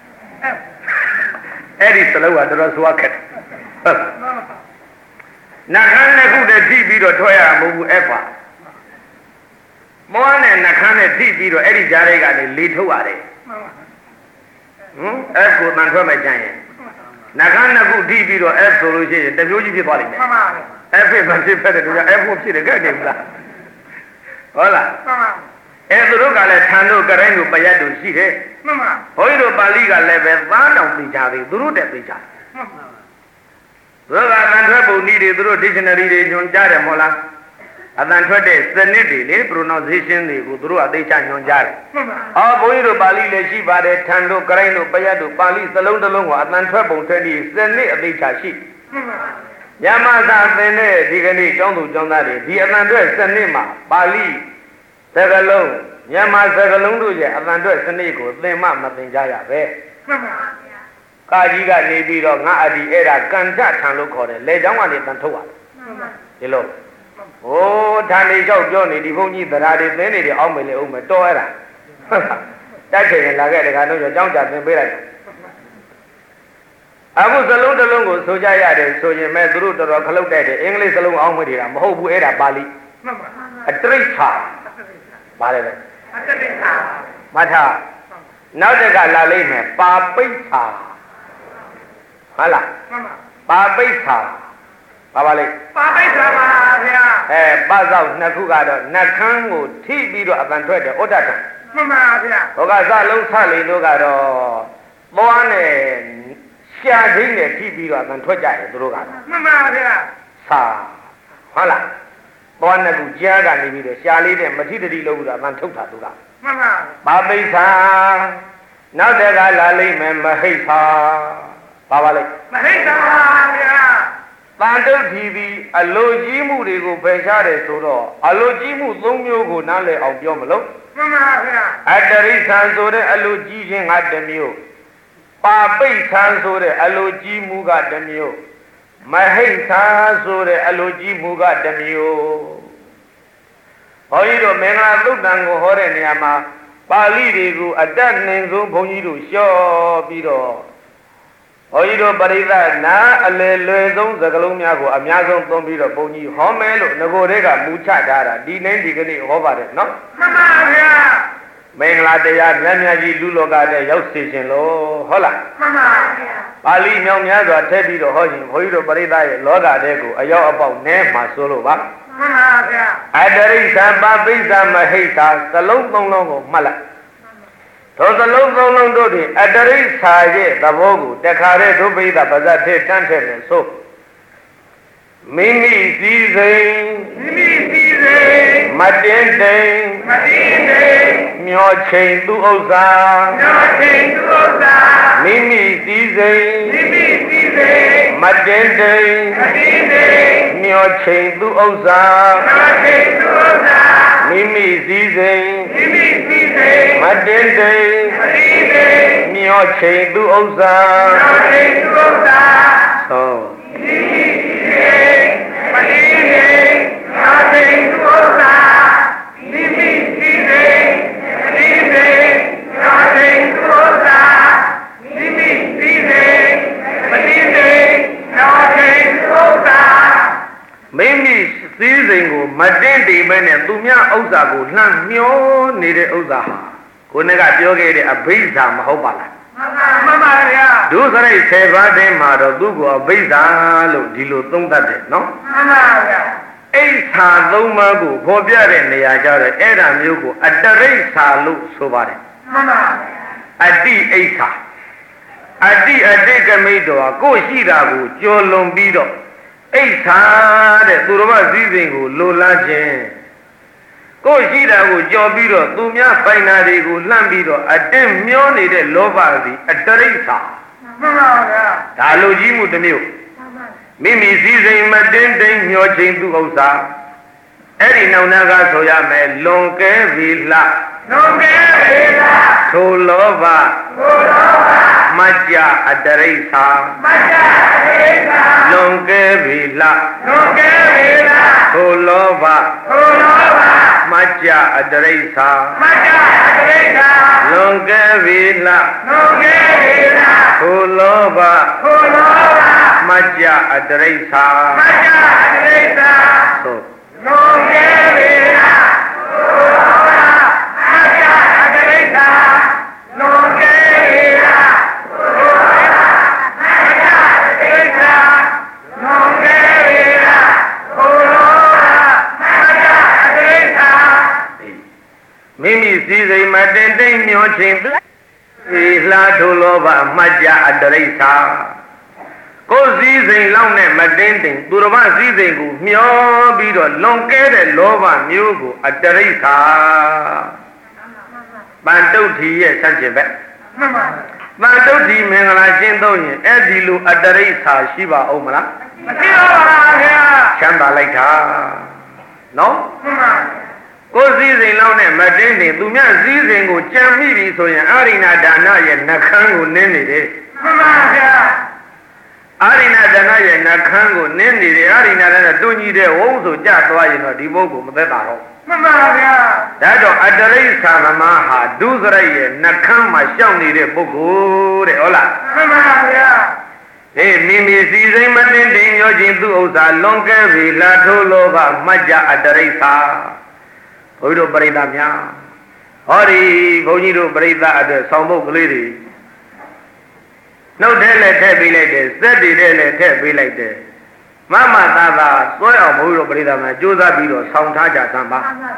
အဲ့ဒီစလုံးကတော်တော်ဆိုရခက်တယ်ဟုတ်နှခမ်းတစ်ခုတည်းထိပြီးတော့ထွက်ရမှာမဟုတ်ဘူးအဲ့ပါမောနဲ့နှခမ်းနဲ့ထိပြီးတော့အဲ့ဒီကြားလေးကနေလေထုတ်ရတယ်ဟမ်အဲ့ကိုတန်ထွက်မဲ့ကြရင်နှခမ်းနှစ်ခုထိပြီးတော့ F ဆိုလို့ရှိရင်တမျိုးကြီးဖြစ်သွားလိမ့်မယ်မှန်ပါဗျာ F ဖြစ်ဖြစ်တဲ့တူက F ကိုဖြစ်တယ်ကြက်နေဘူးလားဟုတ်လားမှန်ပါအဲ့သူတို့ကလည်းထန်တို့ကရိုင်းတို့ပယတ်တို့ရှိတယ်မှန်ပါဘုန်းကြီးတို့ပါဠိကလည်းပဲသားတောင်သိကြသေးသူတို့တက်သိကြမှန်ပါသူတို့ကအတန်ထွက်ပုံနည်းတွေသူတို့ dictionary တွေညွှန်ကြားတယ်မဟုတ်လားအတန်ထွက်တဲ့စနစ်တွေလေ pronunciation တွေကိုသူတို့အသိချညွှန်ကြားတယ်မှန်ပါအော်ဘုန်းကြီးတို့ပါဠိလည်းရှိပါတယ်ထန်တို့ကရိုင်းတို့ပယတ်တို့ပါဠိစလုံးတစ်လုံးကအတန်ထွက်ပုံထွက်ပြီးစနစ်အသိချရှိမှန်ပါညမသာသင်တဲ့ဒီကနေ့ကျောင်းသူကျောင်းသားတွေဒီအတန်ထွက်စနစ်မှာပါဠိစကလုံးမြန်မာစကလုံးတို့ရဲ့အတန်ထွက်စနစ်ကိုသင်မှမသင်ကြရပဲမှန်ပါဗျာကာကြီးကနေပြီးတော့ငါအဒီအဲ့ဒါကန္တထံလို့ခေါ်တယ်လေเจ้าကနေတန်ထုတ်ရတယ်မှန်ပါဒီလိုဟိုးဌာနေလျှောက်ပြောနေဒီဘုန်းကြီးတရားတွေသင်နေတယ်အောက်မယ်လေအောင်မယ်တော်အဲ့ဒါတိုက်ချိန်ရင်လာခဲ့တဲ့ခါတော့ကျောင်းကြသင်ပေးလိုက်အခုစလုံးတစ်လုံးကိုဆိုကြရတယ်ဆိုရင်မဲ့သူတို့တော်တော်ခလုတ်တိုက်တယ်အင်္ဂလိပ်စလုံးအောက်မယ်နေတာမဟုတ်ဘူးအဲ့ဒါပါဠိမှန်ပါအတရိဋ္ဌာပါတယ်လေအတရိဋ္ဌာမထနောက်တကလာလိမ့်မယ်ပါပိဋ္ဌာဟုတ်လားမှန်ပါပါပိဋ္ဌာပါပါလိမ့်ပါပိဋ္ဌာပါဗျာအဲပတ်စောက်နှစ်ခုကတော့နှခမ်းကိုထိပြီးတော့အပန်ထွက်တယ်ဩတ္တံမှန်ပါဗျာဟောကစလုံးဆလိန်တို့ကတော့သွားနဲ့ရှာဒိန်းနဲ့ထိပြီးတော့အပန်ထွက်ကြတယ်သူတို့ကတော့မှန်ပါဗျာစာဟုတ်လားသွားနှစ်ခုကြားကနေပြီးတော့ရှာလေးနဲ့မထိတတိလို့ဆိုတာအပန်ထုတ်တာသူကမှန်ပါပါပိဋ္ဌာနောက်တကလာလိမ့်မယ်မဟိတ်သာပါပါလိမ့်မဟိတ်သာဗျာတန်တုတ်ထီပြီးအလိုကြီးမှုတွေကိုဖယ်ရှားတယ်ဆိုတော့အလိုကြီးမှုသုံးမျိုးကိုနားလည်အောင်ပြောမလို့မှန်ပါဗျာအတရိသံဆိုတဲ့အလိုကြီးခြင်းကတစ်မျိုးပါပိဋ္ဌာဆိုတဲ့အလိုကြီးမှုကတစ်မျိုးမဟိတ်သာဆိုတဲ့အလိုကြီးမှုကတစ်မျိုးဘုန်းကြီးတို့မင်္ဂလာသုတ်တံကိုဟောတဲ့နေရာမှာပါဠိတွေကိုအတတ်နှင်ဆုံးဘုန်းကြီးတို့လျှော့ပြီးတော့ဘုန်းကြီးတို့ပရိသတ်နာအလေလွယ်ဆုံးစကားလုံးများကိုအများဆုံးသုံးပြီးတော့ဘုန်းကြီးဟောမယ်လို့ငကိုတွေကမူချထားတာဒီနေ့ဒီကနေ့ဟောပါတယ်နော်မှန်ပါဗျာမင်္ဂလာတရားမြတ်မြတ်ကြီးလူလောကတဲ့ရောက်စေခြင်းလို့ဟုတ်လားမှန်ပါဗျာပါဠိမြောင်များစွာထည့်ပြီးတော့ဟောခြင်းဘုန်းကြီးတို့ပရိသတ်ရဲ့လောကတဲ့ကိုအရောက်အပေါက်နဲမှာဆိုလို့ပါမှန်ပါဗျာအတရိသပါပိစ္ဆမဟိတ်သာသလုံးသုံးလုံးကိုမှတ်လိုက်သောသလုံးသုံးလုံးတို့တွင်အတရိစ္ဆာရဲ့သဘောကိုတခါတည်းဒုပိသပါဇတ်ထဲတန်းထည့်နေဆိုမိမိစည်းစိမ်မိမိစည်းစိမ်မတင်းတိမ်မတင်းတိမ်မျောချိန်သူဥစ္စာမျောချိန်သူဥစ္စာမိမိစည်းစိမ်မိမိစည်းစိမ်မတင်းတိမ်မတင်းတိမ်မျောချိန်သူဥစ္စာမျောချိန်သူဥစ္စာမိမိစည်းစိမ်မိမိစည်းစိမ်မတင်းတိမ်မတင်းတိမ်မျောချိန်သူဥစ္စာမျောချိန်သူဥစ္စာသောမိမိစည်းစိမ်မတင်းတိမ်မျောချိန်သူဥစ္စာမိမိစည်းစိမ်မတင်းတိမ်မျောချိန်သူဥစ္စာမိမိစည်းစိမ်မတင်းတိမ်မျောချိန်သူဥစ္စာမိမိစည်းစိမ်ကိုမတင်းတိမ်ပဲနဲ့သူများဥစ္စာကိုလှမ်းမျောနေတဲ့ဥစ္စာဟာကိုယ်ကပြောခဲ့တဲ့အဘိဓါမဟုတ်ပါလားမှန်ပါဗျာဒုစရိုက်ဆယ်ပါးထဲမှာတော့သူ့ကိုအဘိဓါလို့ဒီလိုသုံးတတ်တယ်နော်မှန်ပါဗျာအိဋ္ဌာသုံးပါးကိုဖော်ပြတဲ့နေရာကြတော့အဲ့ဒါမျိုးကိုအတရိစ္ဆာလို့ဆိုပါတယ်မှန်ပါဗျာအတိအိဋ္ဌာအတိအတိကမိတ်တော်ကိုရှိတာကိုကြော်လွန်ပြီးတော့အိဋ္ဌာတဲ့သူတော်ဘာစည်းစိမ်ကိုလိုလားခြင်းကိုရှိတာကိုကြော်ပြီးတော့သူများပိုင်နာတွေကိုလှမ်းပြီးတော့အတင်းမျောနေတဲ့လောဘသည်အတရိစ္ဆာမှန်ပါဗျာဒါလူကြီးမှုတစ်မျိုးမိမိစည်းစိမ်မတင်းတိမ်မျောချိန်သူဥစ္စာအဲ့ဒီနောက်နာကဆိုရမယ်လွန်ကဲပြီလှလွန်ကဲပြီလှထိုလောဘထိုလောဘ Majja Adarisa Majja Adarisa Longe Vila Longe Vila Hulova Hulova Majja Adarisa Majja Adarisa Longe Vila Longe Vila Hulova Hulova Majja Adarisa Majja Adarisa So Longe Vila Hulova Majja Adarisa Longe Vila Hulova Majja Adarisa Longe Vila Hulova Majja Adarisa Mimi Sisi Matin Nyoching Isla Tulova Majja Adarisa Ko Sisi Long Ne Matin Durva Sisi Gu Myo Bido Longe De Lova Myugu Adarisa Bantuti Ye Sanjibet Bantuti Mengala Jindoyin Edilu Adarisa Shiva Omala Chamba Laita No? Ko Sisi Long Ne Matin Dumya Sisi Gu Chamiri Soyan Arina Dana Ye Nakangu Nini Arina Dana Ye Nakangu Nini Arina Dana Dunyi De Wozu Jatwa Yino Dibogu Mabetaro Dado Adarisa Mamaha Duzra Ye Nakama Shawni De Bogu De Ola Hey Mimi Sisi Matin Yojin Tu Osa Longe Vila Tulova Majja Adarisa Oido Parida Mya Hori Bonido Parida at the Sambo Lady No Dele Tebi like this, Steady Dele Tebi like this Mama Tata, Soya Bodo Parida Josa Bido, Sound Taja Samba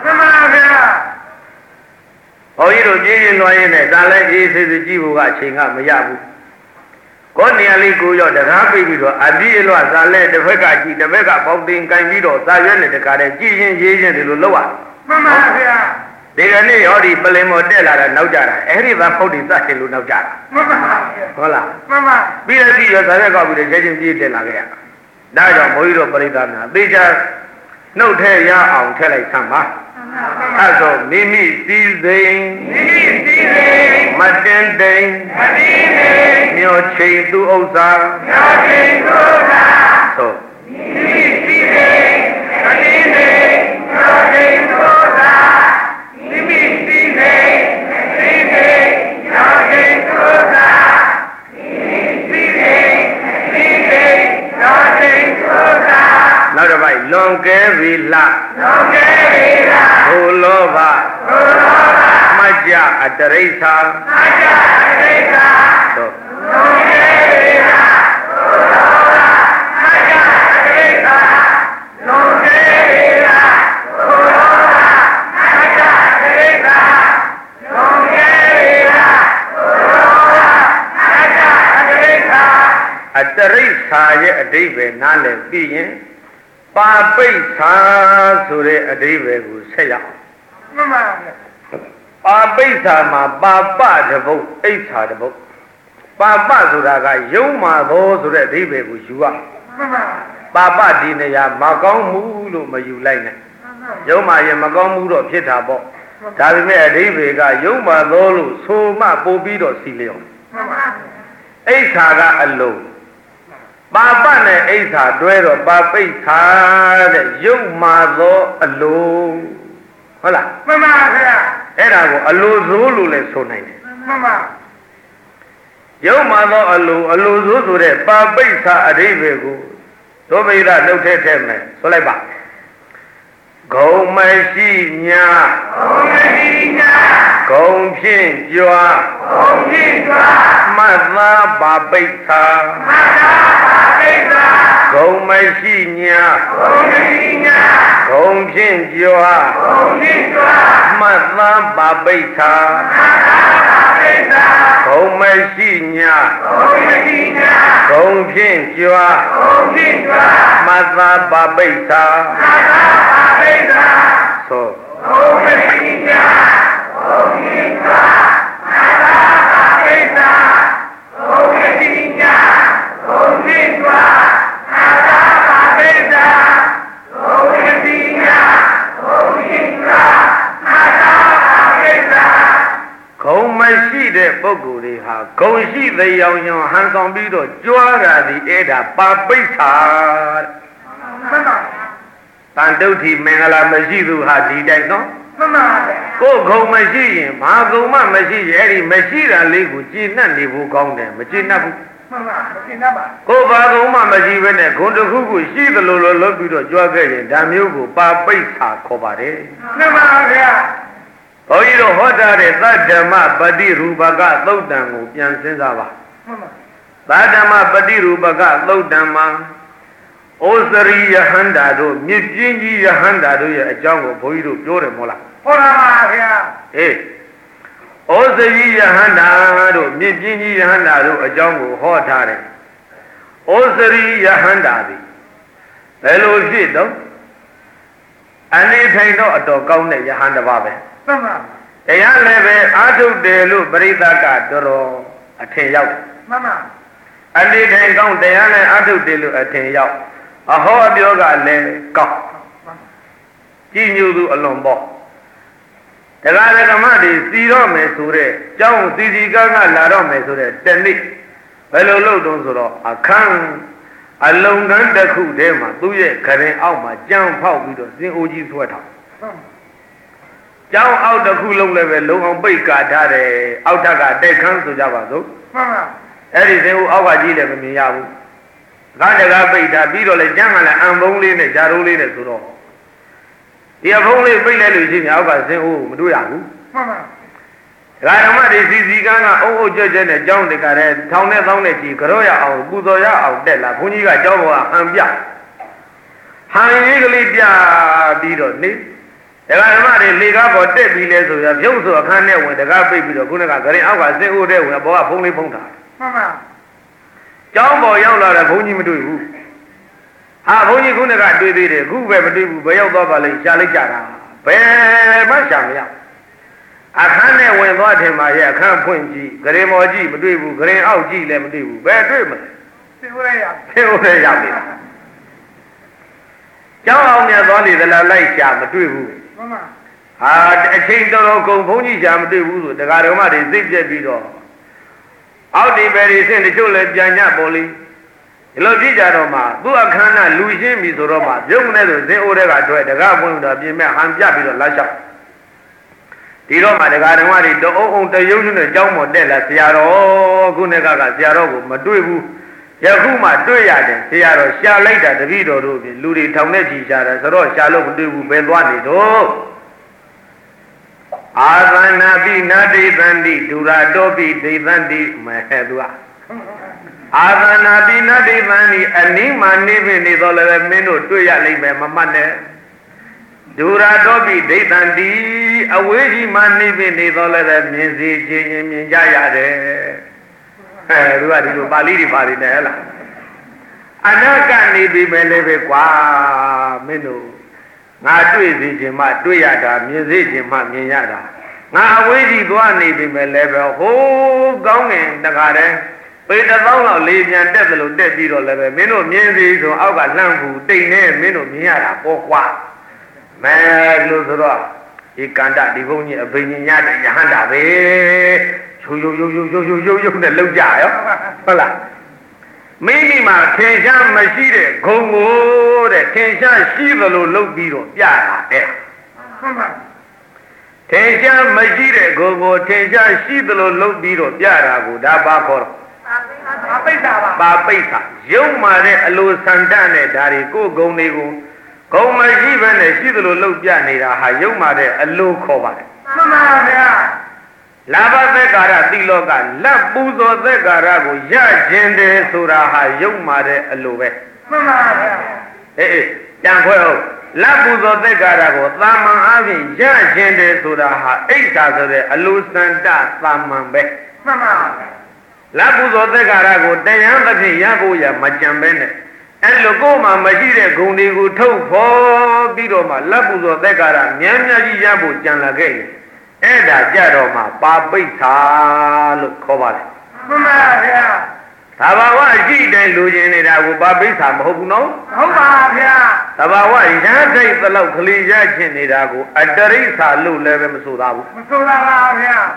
Oido Jin Loyne, Dale is the Jiva Chinga Mayabu Koni Ali Kuyo, the Happy Bido, Adilo Sale, the Vega, the Vega Bobdin Cambido, Sayan, the Karen, Jin Jin, the Loa They are near Odi Palemo Della and Nojara, every one put is that in Nojara. Hola, be a video Sanaga with the Jajin de la Gaya. Died on Moiro Paridana. They just no tell ya on Tele Samba. As of Mimi Season, Martin Day, Neo Chain to Osa. So, Not about Longe Villa, Hulova, Majja Adarisa, so Adarisa ye Adive Nale Bien. Papai Sa Sure Adive Gusaya Papai Sama Papa the boat, eight had the boat. Papa Suraga, Yoma, those who Adive Gusua Papa Dinaya, Magong Mulu, Mayulane Yoma Yamagong Mulu, Pitabo Tavime Adivega, Yoma Lolu, Soma Bobido Silio Eight Saga alone. Papa ne Aisa Duero, Papa Tade, young mother alone. Hola, Mamma, Era alone Zulu les so name. Mamma, young mother alone, alone Zulu, Papa Adivego. Don't be that no tame, so like that. Go my senior, go pin, you are, Mother Babita. Go my senior, go pin, you are, Mother Babita. Go my senior, go pin, you are, Mother Babita. So, Go my see the Boguri, တွေဟာဂုံရှိသေးရောင်ရောင်ဟန်ဆောင်ပြီးတော့ကြွားတာဒီအဲ့ဒါပါပိဋ္ဌာမှန်ပါတန်တုဋ္ဌိမင်္ဂလာမရှိသူဟာဒီတိုင်းနော်မှန်ပါကိုယ်ဂုံမရှိရင်ဘာဂုံမှမရှိရင်အဲ့ဒီမရှိတာလေးကိုကြည်နှံ့နေဖို့ကောင်းတယ်မကြည်နှံ့ဘူးမှန်ပါမကြည်နှံ့ပါကိုယ်ဘာဂုံမှမရှိဘဲနဲ့ဂုံတစ်ခုခုရှိသလိုလိုလုပ်ပြီးတော့ကြွားခဲ့ရင်ဒါမျိုးကိုပါပိဋ္ဌာခေါ်ပါတယ်မှန်ပါဗျာဘုန်းကြီးတို့ဟောတာတဲ့သတ္တမပฏิရူပကသုတ်တံကိုပြန်စဉ်းစားပါမှန်ပါသတ္တမပฏิရူပကသုတ်တံမှာဩစရိယဟန္တာတို့မြစ်ပြင်းကြီးယဟန္တာတို့ရဲ့အကြောင်းကိုဘုန်းကြီးတို့ပြောတယ်မဟုတ်လားဟောတာပါဗျာအေးဩစရိယဟန္တာတို့မြစ်ပြင်းကြီးယဟန္တာတို့အကြောင်းကိုဟောထားတယ်ဩစရိယဟန္တာသည်ဘယ်လိုဖြစ်တော့အနေထိုင်တော့အတော်ကောင်းတဲ့ယဟန်တစ်ပါးပဲမှန်ပါတရားလည်းပဲအာထုတ်တယ်လို့ပရိသတ်ကတော်တော်အထင်ရောက်တယ်မှန်ပါအနေထိုင်ကောင်းတရားလည်းအာထုတ်တယ်လို့အထင်ရောက်အဟောအပြောကလည်းကောင်းကြည်ညိုသူအလွန်ပေါ့တရားဓမ္မတွေစီတော့မယ်ဆိုတဲ့ကျောင်းစီစီကားကလာတော့မယ်ဆိုတဲ့တနည်းဘယ်လိုလုပ်တုံးဆိုတော့အခန်းအလုံကန်းတစ်ခုတည်းမှာသူ့ရဲ့ခရင်အောက်မှာကြံဖောက်ပြီးတော့စင်အိုကြီးဆွဲထားကျောင်းအောက်တစ်ခုလုံးလည်းပဲလုံအောင်ပိတ်ကာထားတယ်အောက်ထက်ကတက်ခန်းဆိုကြပါစို့မှန်ပါအဲ့ဒီစင်အိုအောက်ကကြီးလည်းမမြင်ရဘူးကန်းတကားပိတ်ထားပြီးတော့လည်းကျန်းကလည်းအံဘုံလေးနဲ့ဂျာရိုးလေးနဲ့ဆိုတော့ဒီအဘုံလေးပိတ်လိုက်လို့ရှိရင်အောက်ကစင်အိုးမတွေ့ရဘူးမှန်ပါဒါဓမ္မတွေစီစီကန်းကအုံအုံကြွကြွနဲ့ကျောင်းတကားတဲ့ထောင်နဲ့သောင်းနဲ့ကြီးကြောရအောင်ပူဇော်ရအောင်တက်လာဘုန်းကြီးကကျောင်းပေါ်ကဟန်ပြဟန်ရေးကလေးပြပြီးတော့နေဒါဓမ္မတွေလေကားပေါ်တက်ပြီးလဲဆိုရပြုံးဆိုအခန်းနဲ့ဝင်တကားပိတ်ပြီးတော့ခုနကဂရင်အောက်ကစင်အိုးတဲ့ဝင်ဘောကဖုံးလေးဖုံးထားမှန်ပါကျောင်းပေါ်ရောက်လာတဲ့ဘုန်းကြီးမတွေ့ဘူးဟာဘုန်းကြီးခုနကတွေ့သေးတယ်အခုပဲမတွေ့ဘူးဘယ်ရောက်သွားပါလဲရှားလိုက်ကြတာဘယ်မှရှာမရအခန်းနဲ့ဝင်သွားတယ်မှာရဲ့အခန်းဖွင့်ကြည့်ဂရင်မော်ကြည့်မတွေ့ဘူးဂရင်အောက်ကြည့်လည်းမတွေ့ဘူးဘယ်တွေ့မလဲသိဦးရရသိဦးရရပြီကျောင်းအောင်မြတ်သွားလေသလားလိုက်ရှာမတွေ့ဘူးမှန်ပါဟာအချိန်တော်တော်ကုန်ဘုန်းကြီးရှာမတွေ့ဘူးဆိုတရားတော်မတွေသိပြက်ပြီးတော့အောက်ဒီပဲဒီစင်တချို့လည်းပြန်ညပေါ်လိဒီလိုပြကြတော့မှသူ့အခမ်းအနားလူရှင်းပြီဆိုတော့မှပြုံးနေဆိုဇင်းအိုးတဲ့ကတွေ့တကားပွင့်တော့ပြင်မဲ့ဟန်ပြပြီးတော့လာလျှောက်ဒီတော့မှတရားတော်မတွေတအုံအုံတရုံးနဲ့ကြောင်းပေါ်တက်လာဆရာတော်ခုနှစ်ကကဆရာတော်ကိုမတွေ့ဘူးယခုမှတွေ့ရတယ်ဆရာတော်ရှာလိုက်တာတပည့်တော်တို့ပြင်လူတွေထောင်နဲ့ချီရှာတယ်ဆိုတော့ရှာလို့မတွေ့ဘူးပဲသွားနေတော့အာသနာပိနာတိသန္တိဒုရတောပိဒိသန္တိမဲသူကအာသနာပိနာတိသန္တိအနိမနိဖိနေတော့လည်းမင်းတို့တွေ့ရလိမ့်မယ်မမှတ်နဲ့ဒုရတောပိဒိသန္တိအဝေးကြီးမှနိဖိနေတော့လည်းမြင်စီချင်းမြင်ကြရတယ်အဲသူကဒီလိုပါဠိတွေပါနေတယ်ဟဲ့လားအနာကနေပြီးမယ်လည်းပဲကွာမင်းတို့ငါတွေ့စီခြင်းမှတွေ့ရတာမြင်စေခြင်းမှမြင်ရတာငါအဝေးကြီးသွားနေပြီမဲ့လည်းပဲဟိုးကောင်းငင်တခါတည်းပေတစ်သောင်းလောက်လေးပြန်တက်တယ်လို့တက်ပြီးတော့လည်းပဲမင်းတို့မြင်စီဆိုအောက်ကလှမ်းဘူးတိတ်နေမင်းတို့မြင်ရတာပေါ့ကွာမဲလို့ဆိုတော့ဒီကန္တဒီဘုန်းကြီးအဘိညာဉ်ရတဲ့ယဟန္တာပဲယုံယုံယုံယုံယုံယုံယုံယုံနဲ့လောက်ကြရောဟုတ်လားမိမိမှာထင်ရှားမရှိတဲ့ဂုံကိုတဲ့ထင်ရှားရှိသလိုလုပ်ပြီးတော့ပြတာတဲ့ဟုတ်ပါထင်ရှားမရှိတဲ့ဂုံကိုထင်ရှားရှိသလိုလုပ်ပြီးတော့ပြတာကိုဒါပါခေါ်တော့ပါပိဋ္ဌာပါပါပိဋ္ဌာရုံမာတဲ့အလိုဆန္ဒနဲ့ဒါတွေကိုဂုံတွေကိုဂုံမရှိဘဲနဲ့ရှိသလိုလုပ်ပြနေတာဟာရုံမာတဲ့အလိုခေါ်ပါတယ်မှန်ပါဗျာလာဘသက်္ကာရတိလောကလက်ပူဇော်သက်္ကာရကိုရခြင်းတယ်ဆိုတာဟာရုပ်မာတဲ့အလိုပဲမှန်ပါဗျာအေးအေးကြံခွဲအောင်လက်ပူဇော်သက်္ကာရကိုသာမန်အားဖြင့်ရခြင်းတယ်ဆိုတာဟာအိဋ္ဌာဆိုတဲ့အလိုစန္ဒသာမန်ပဲမှန်ပါလက်ပူဇော်သက်္ကာရကိုတရားသဖြင့်ရဖို့ရမကြံပဲနဲ့အဲ့လိုကိုယ်မှမရှိတဲ့ဂုဏ်တွေကိုထုတ်ဖော်ပြီးတော့မှလက်ပူဇော်သက်္ကာရများများကြီးရဖို့ကြံလာခဲ့ရင်အဲ့ဒါကြတော့မှပါပိဋ္ဌာလို့ခေါ်ပါတယ်မှန်ပါဗျာသဘာဝရှိတဲ့လူချင်းနေတာကိုပါပိဋ္ဌာမဟုတ်ဘူးနော်ဟုတ်ပါဗျာသဘာဝရမ်းထိတ်သလောက်ကလေးရချင်းနေတာကိုအတရိစ္ဆာလို့လည်းပဲမဆိုသားဘူးမဆိုသားပါဗျာမ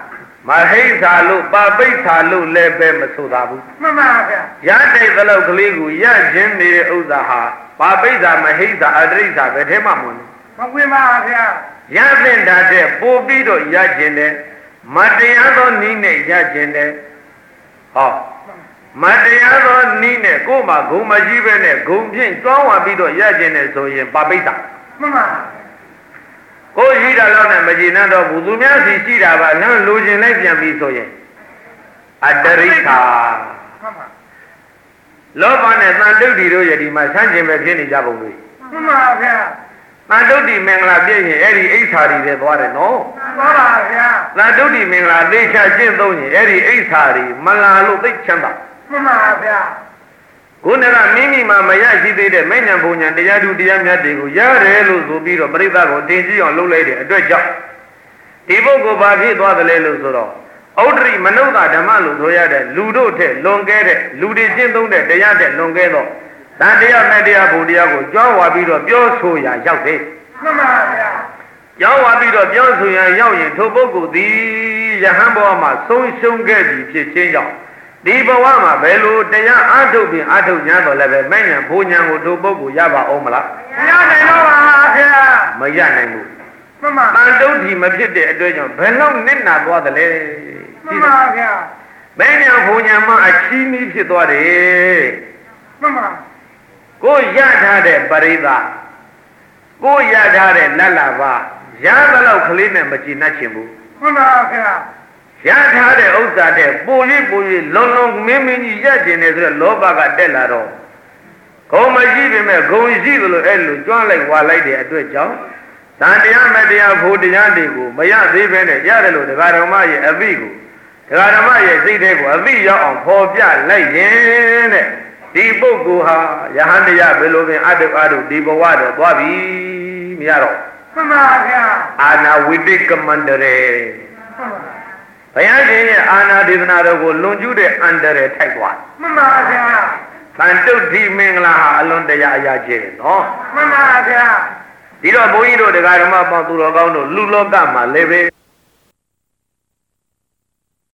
မဟိသာလို့ပါပိဋ္ဌာလို့လည်းပဲမဆိုသာဘူးမှန်ပါဗျာရတဲ့သလောက်ကလေးကိုရခြင်းနေတဲ့ဥစ္စာဟာပါပိဋ္ဌာမဟိသာအတရိစ္ဆာပဲထဲမှာမဝင်မဝင်ပါဗျာရတဲ့တာတဲ့ပို့ပြီးတော့ရခြင်းတယ်မတရားသောနည်းနဲ့ရခြင်းတယ်ဟောမတရားသောနည်းနဲ့ကိုယ်မှာဂုံမကြီးပဲနဲ့ဂုံဖြင့်ကျွမ်းဝါပြီးတော့ရခြင်းတယ်ဆိုရင်ပါပိဋ္ဌာမှန်ပါကိုရှိတာတော့နဲ့မကြည်နတော့ဘူးသူများစီရှိတာပါနော်လိုချင်လိုက်ပြန်ပြီဆိုရင်အတရိစ္ဆာမှန်ပါလောဘနဲ့သံတုတ်တီတို့ရဲ့ဒီမှာဆန်းကျင်ပဲဖြစ်နေကြပုံတွေမှန်ပါဗျာသံတုတ်တီမင်္ဂလာပြည့်ရင်အဲ့ဒီအိဋ္ဌာရီတွေသွားတယ်နော်သွားပါဗျာသံတုတ်တီမင်္ဂလာသိချကျင့်သုံးရင်အဲ့ဒီအိဋ္ဌာရီမလာလို့သိချမ်းသာမှန်ပါဗျာကိုယ်ကမိမိမှာမရရှိသေးတဲ့မဲ့ညာဘုံညာတရားသူတရားမြတ်တွေကိုရတယ်လို့ဆိုပြီးတော့ပြိဿကိုတင်ကြည့်အောင်လုပ်လိုက်တဲ့အတွက်ကြောင့်ဒီပုဂ္ဂိုလ်ဘာဖြစ်သွားသလဲလို့ဆိုတော့ဩဒရိမနုဿဓမ္မလို့ဆိုရတဲ့လူတို့ထက်လွန်ကဲတဲ့လူတွေကျင့်သုံးတဲ့တရားတဲ့လွန်ကဲတော့တန်တရားမဲ့တရားဘုံတရားကိုကြွားဝါပြီးတော့ပြောဆိုရာရောက်တယ်မှန်ပါဗျာကြောင်းဝါပြီးတော့ပြောဆိုရာရောက်ရင်ထိုပုဂ္ဂိုလ်သည်ယဟန်ဘဝမှာဆုံးရှုံးခဲ့ပြီဖြစ်ခြင်းကြောင့်ဒီဘဝမှာဘယ်လိုတရားအထုတ်ပြီးအထုတ်냐တော့လည်းပဲမဲ့ညာဘိုးညာကိုတို့ပုဂ္ဂိုလ်ရပါအောင်မလားမရနိုင်တော့ပါဗျာမရနိုင်ဘူးမှန်ပါတန်တုတ်ဒီမဖြစ်တဲ့အတွက်ကြောင့်ဘယ်လောက်နစ်နာသွားသလဲမှန်ပါဗျာမဲ့ညာဘိုးညာမှာအချီးမီးဖြစ်သွားတယ်မှန်ပါကိုရထားတဲ့ပရိသကိုရထားတဲ့လက်လာပါရသလောက်ကလေးနဲ့မကြည်နှက်ချင်ဘူးမှန်ပါဗျာရထားတဲ့ဥစ္စာတဲ့ပို၍ပို၍လုံလုံမင်းမင်းကြီးရကျင်နေဆိုတော့လောဘကတက်လာတော့ဂုံမရှိပေမဲ့ဂုံရှိသလိုအဲ့လိုကြွားလိုက်ဝါလိုက်တဲ့အတွက်ကြောင့်တန်တရားမတရားဖို့တရားတွေကိုမရသေးဘဲနဲ့ရတယ်လို့ဒကာဓမ္မရဲ့အသိကိုဒကာဓမ္မရဲ့စိတ်ထဲကိုအသိရောက်အောင်ဖော်ပြလိုက်ရင်တဲ့ဒီပုဂ္ဂိုလ်ဟာယဟန်တရားဘယ်လိုပင်အတုအတုဒီဘဝတော့သွားပြီမရတော့မှန်ပါဗျာအာနာဝိတိကမန္တရေဘုရားရှင်ရဲ့အာနာဒေသနာတော်ကိုလွန်ကျူးတဲ့အန္တရာယ်ထိုက်သွားမှန်ပါဗျာသံတုတ်တိမင်္ဂလာဟာအလွန်တရာအရာကျဲတယ်နော်မှန်ပါဗျာဒီတော့ဘုန်းကြီးတို့တရားဓမ္မပေါင်းသူတော်ကောင်းတို့လူလောကမှာလည်းပဲ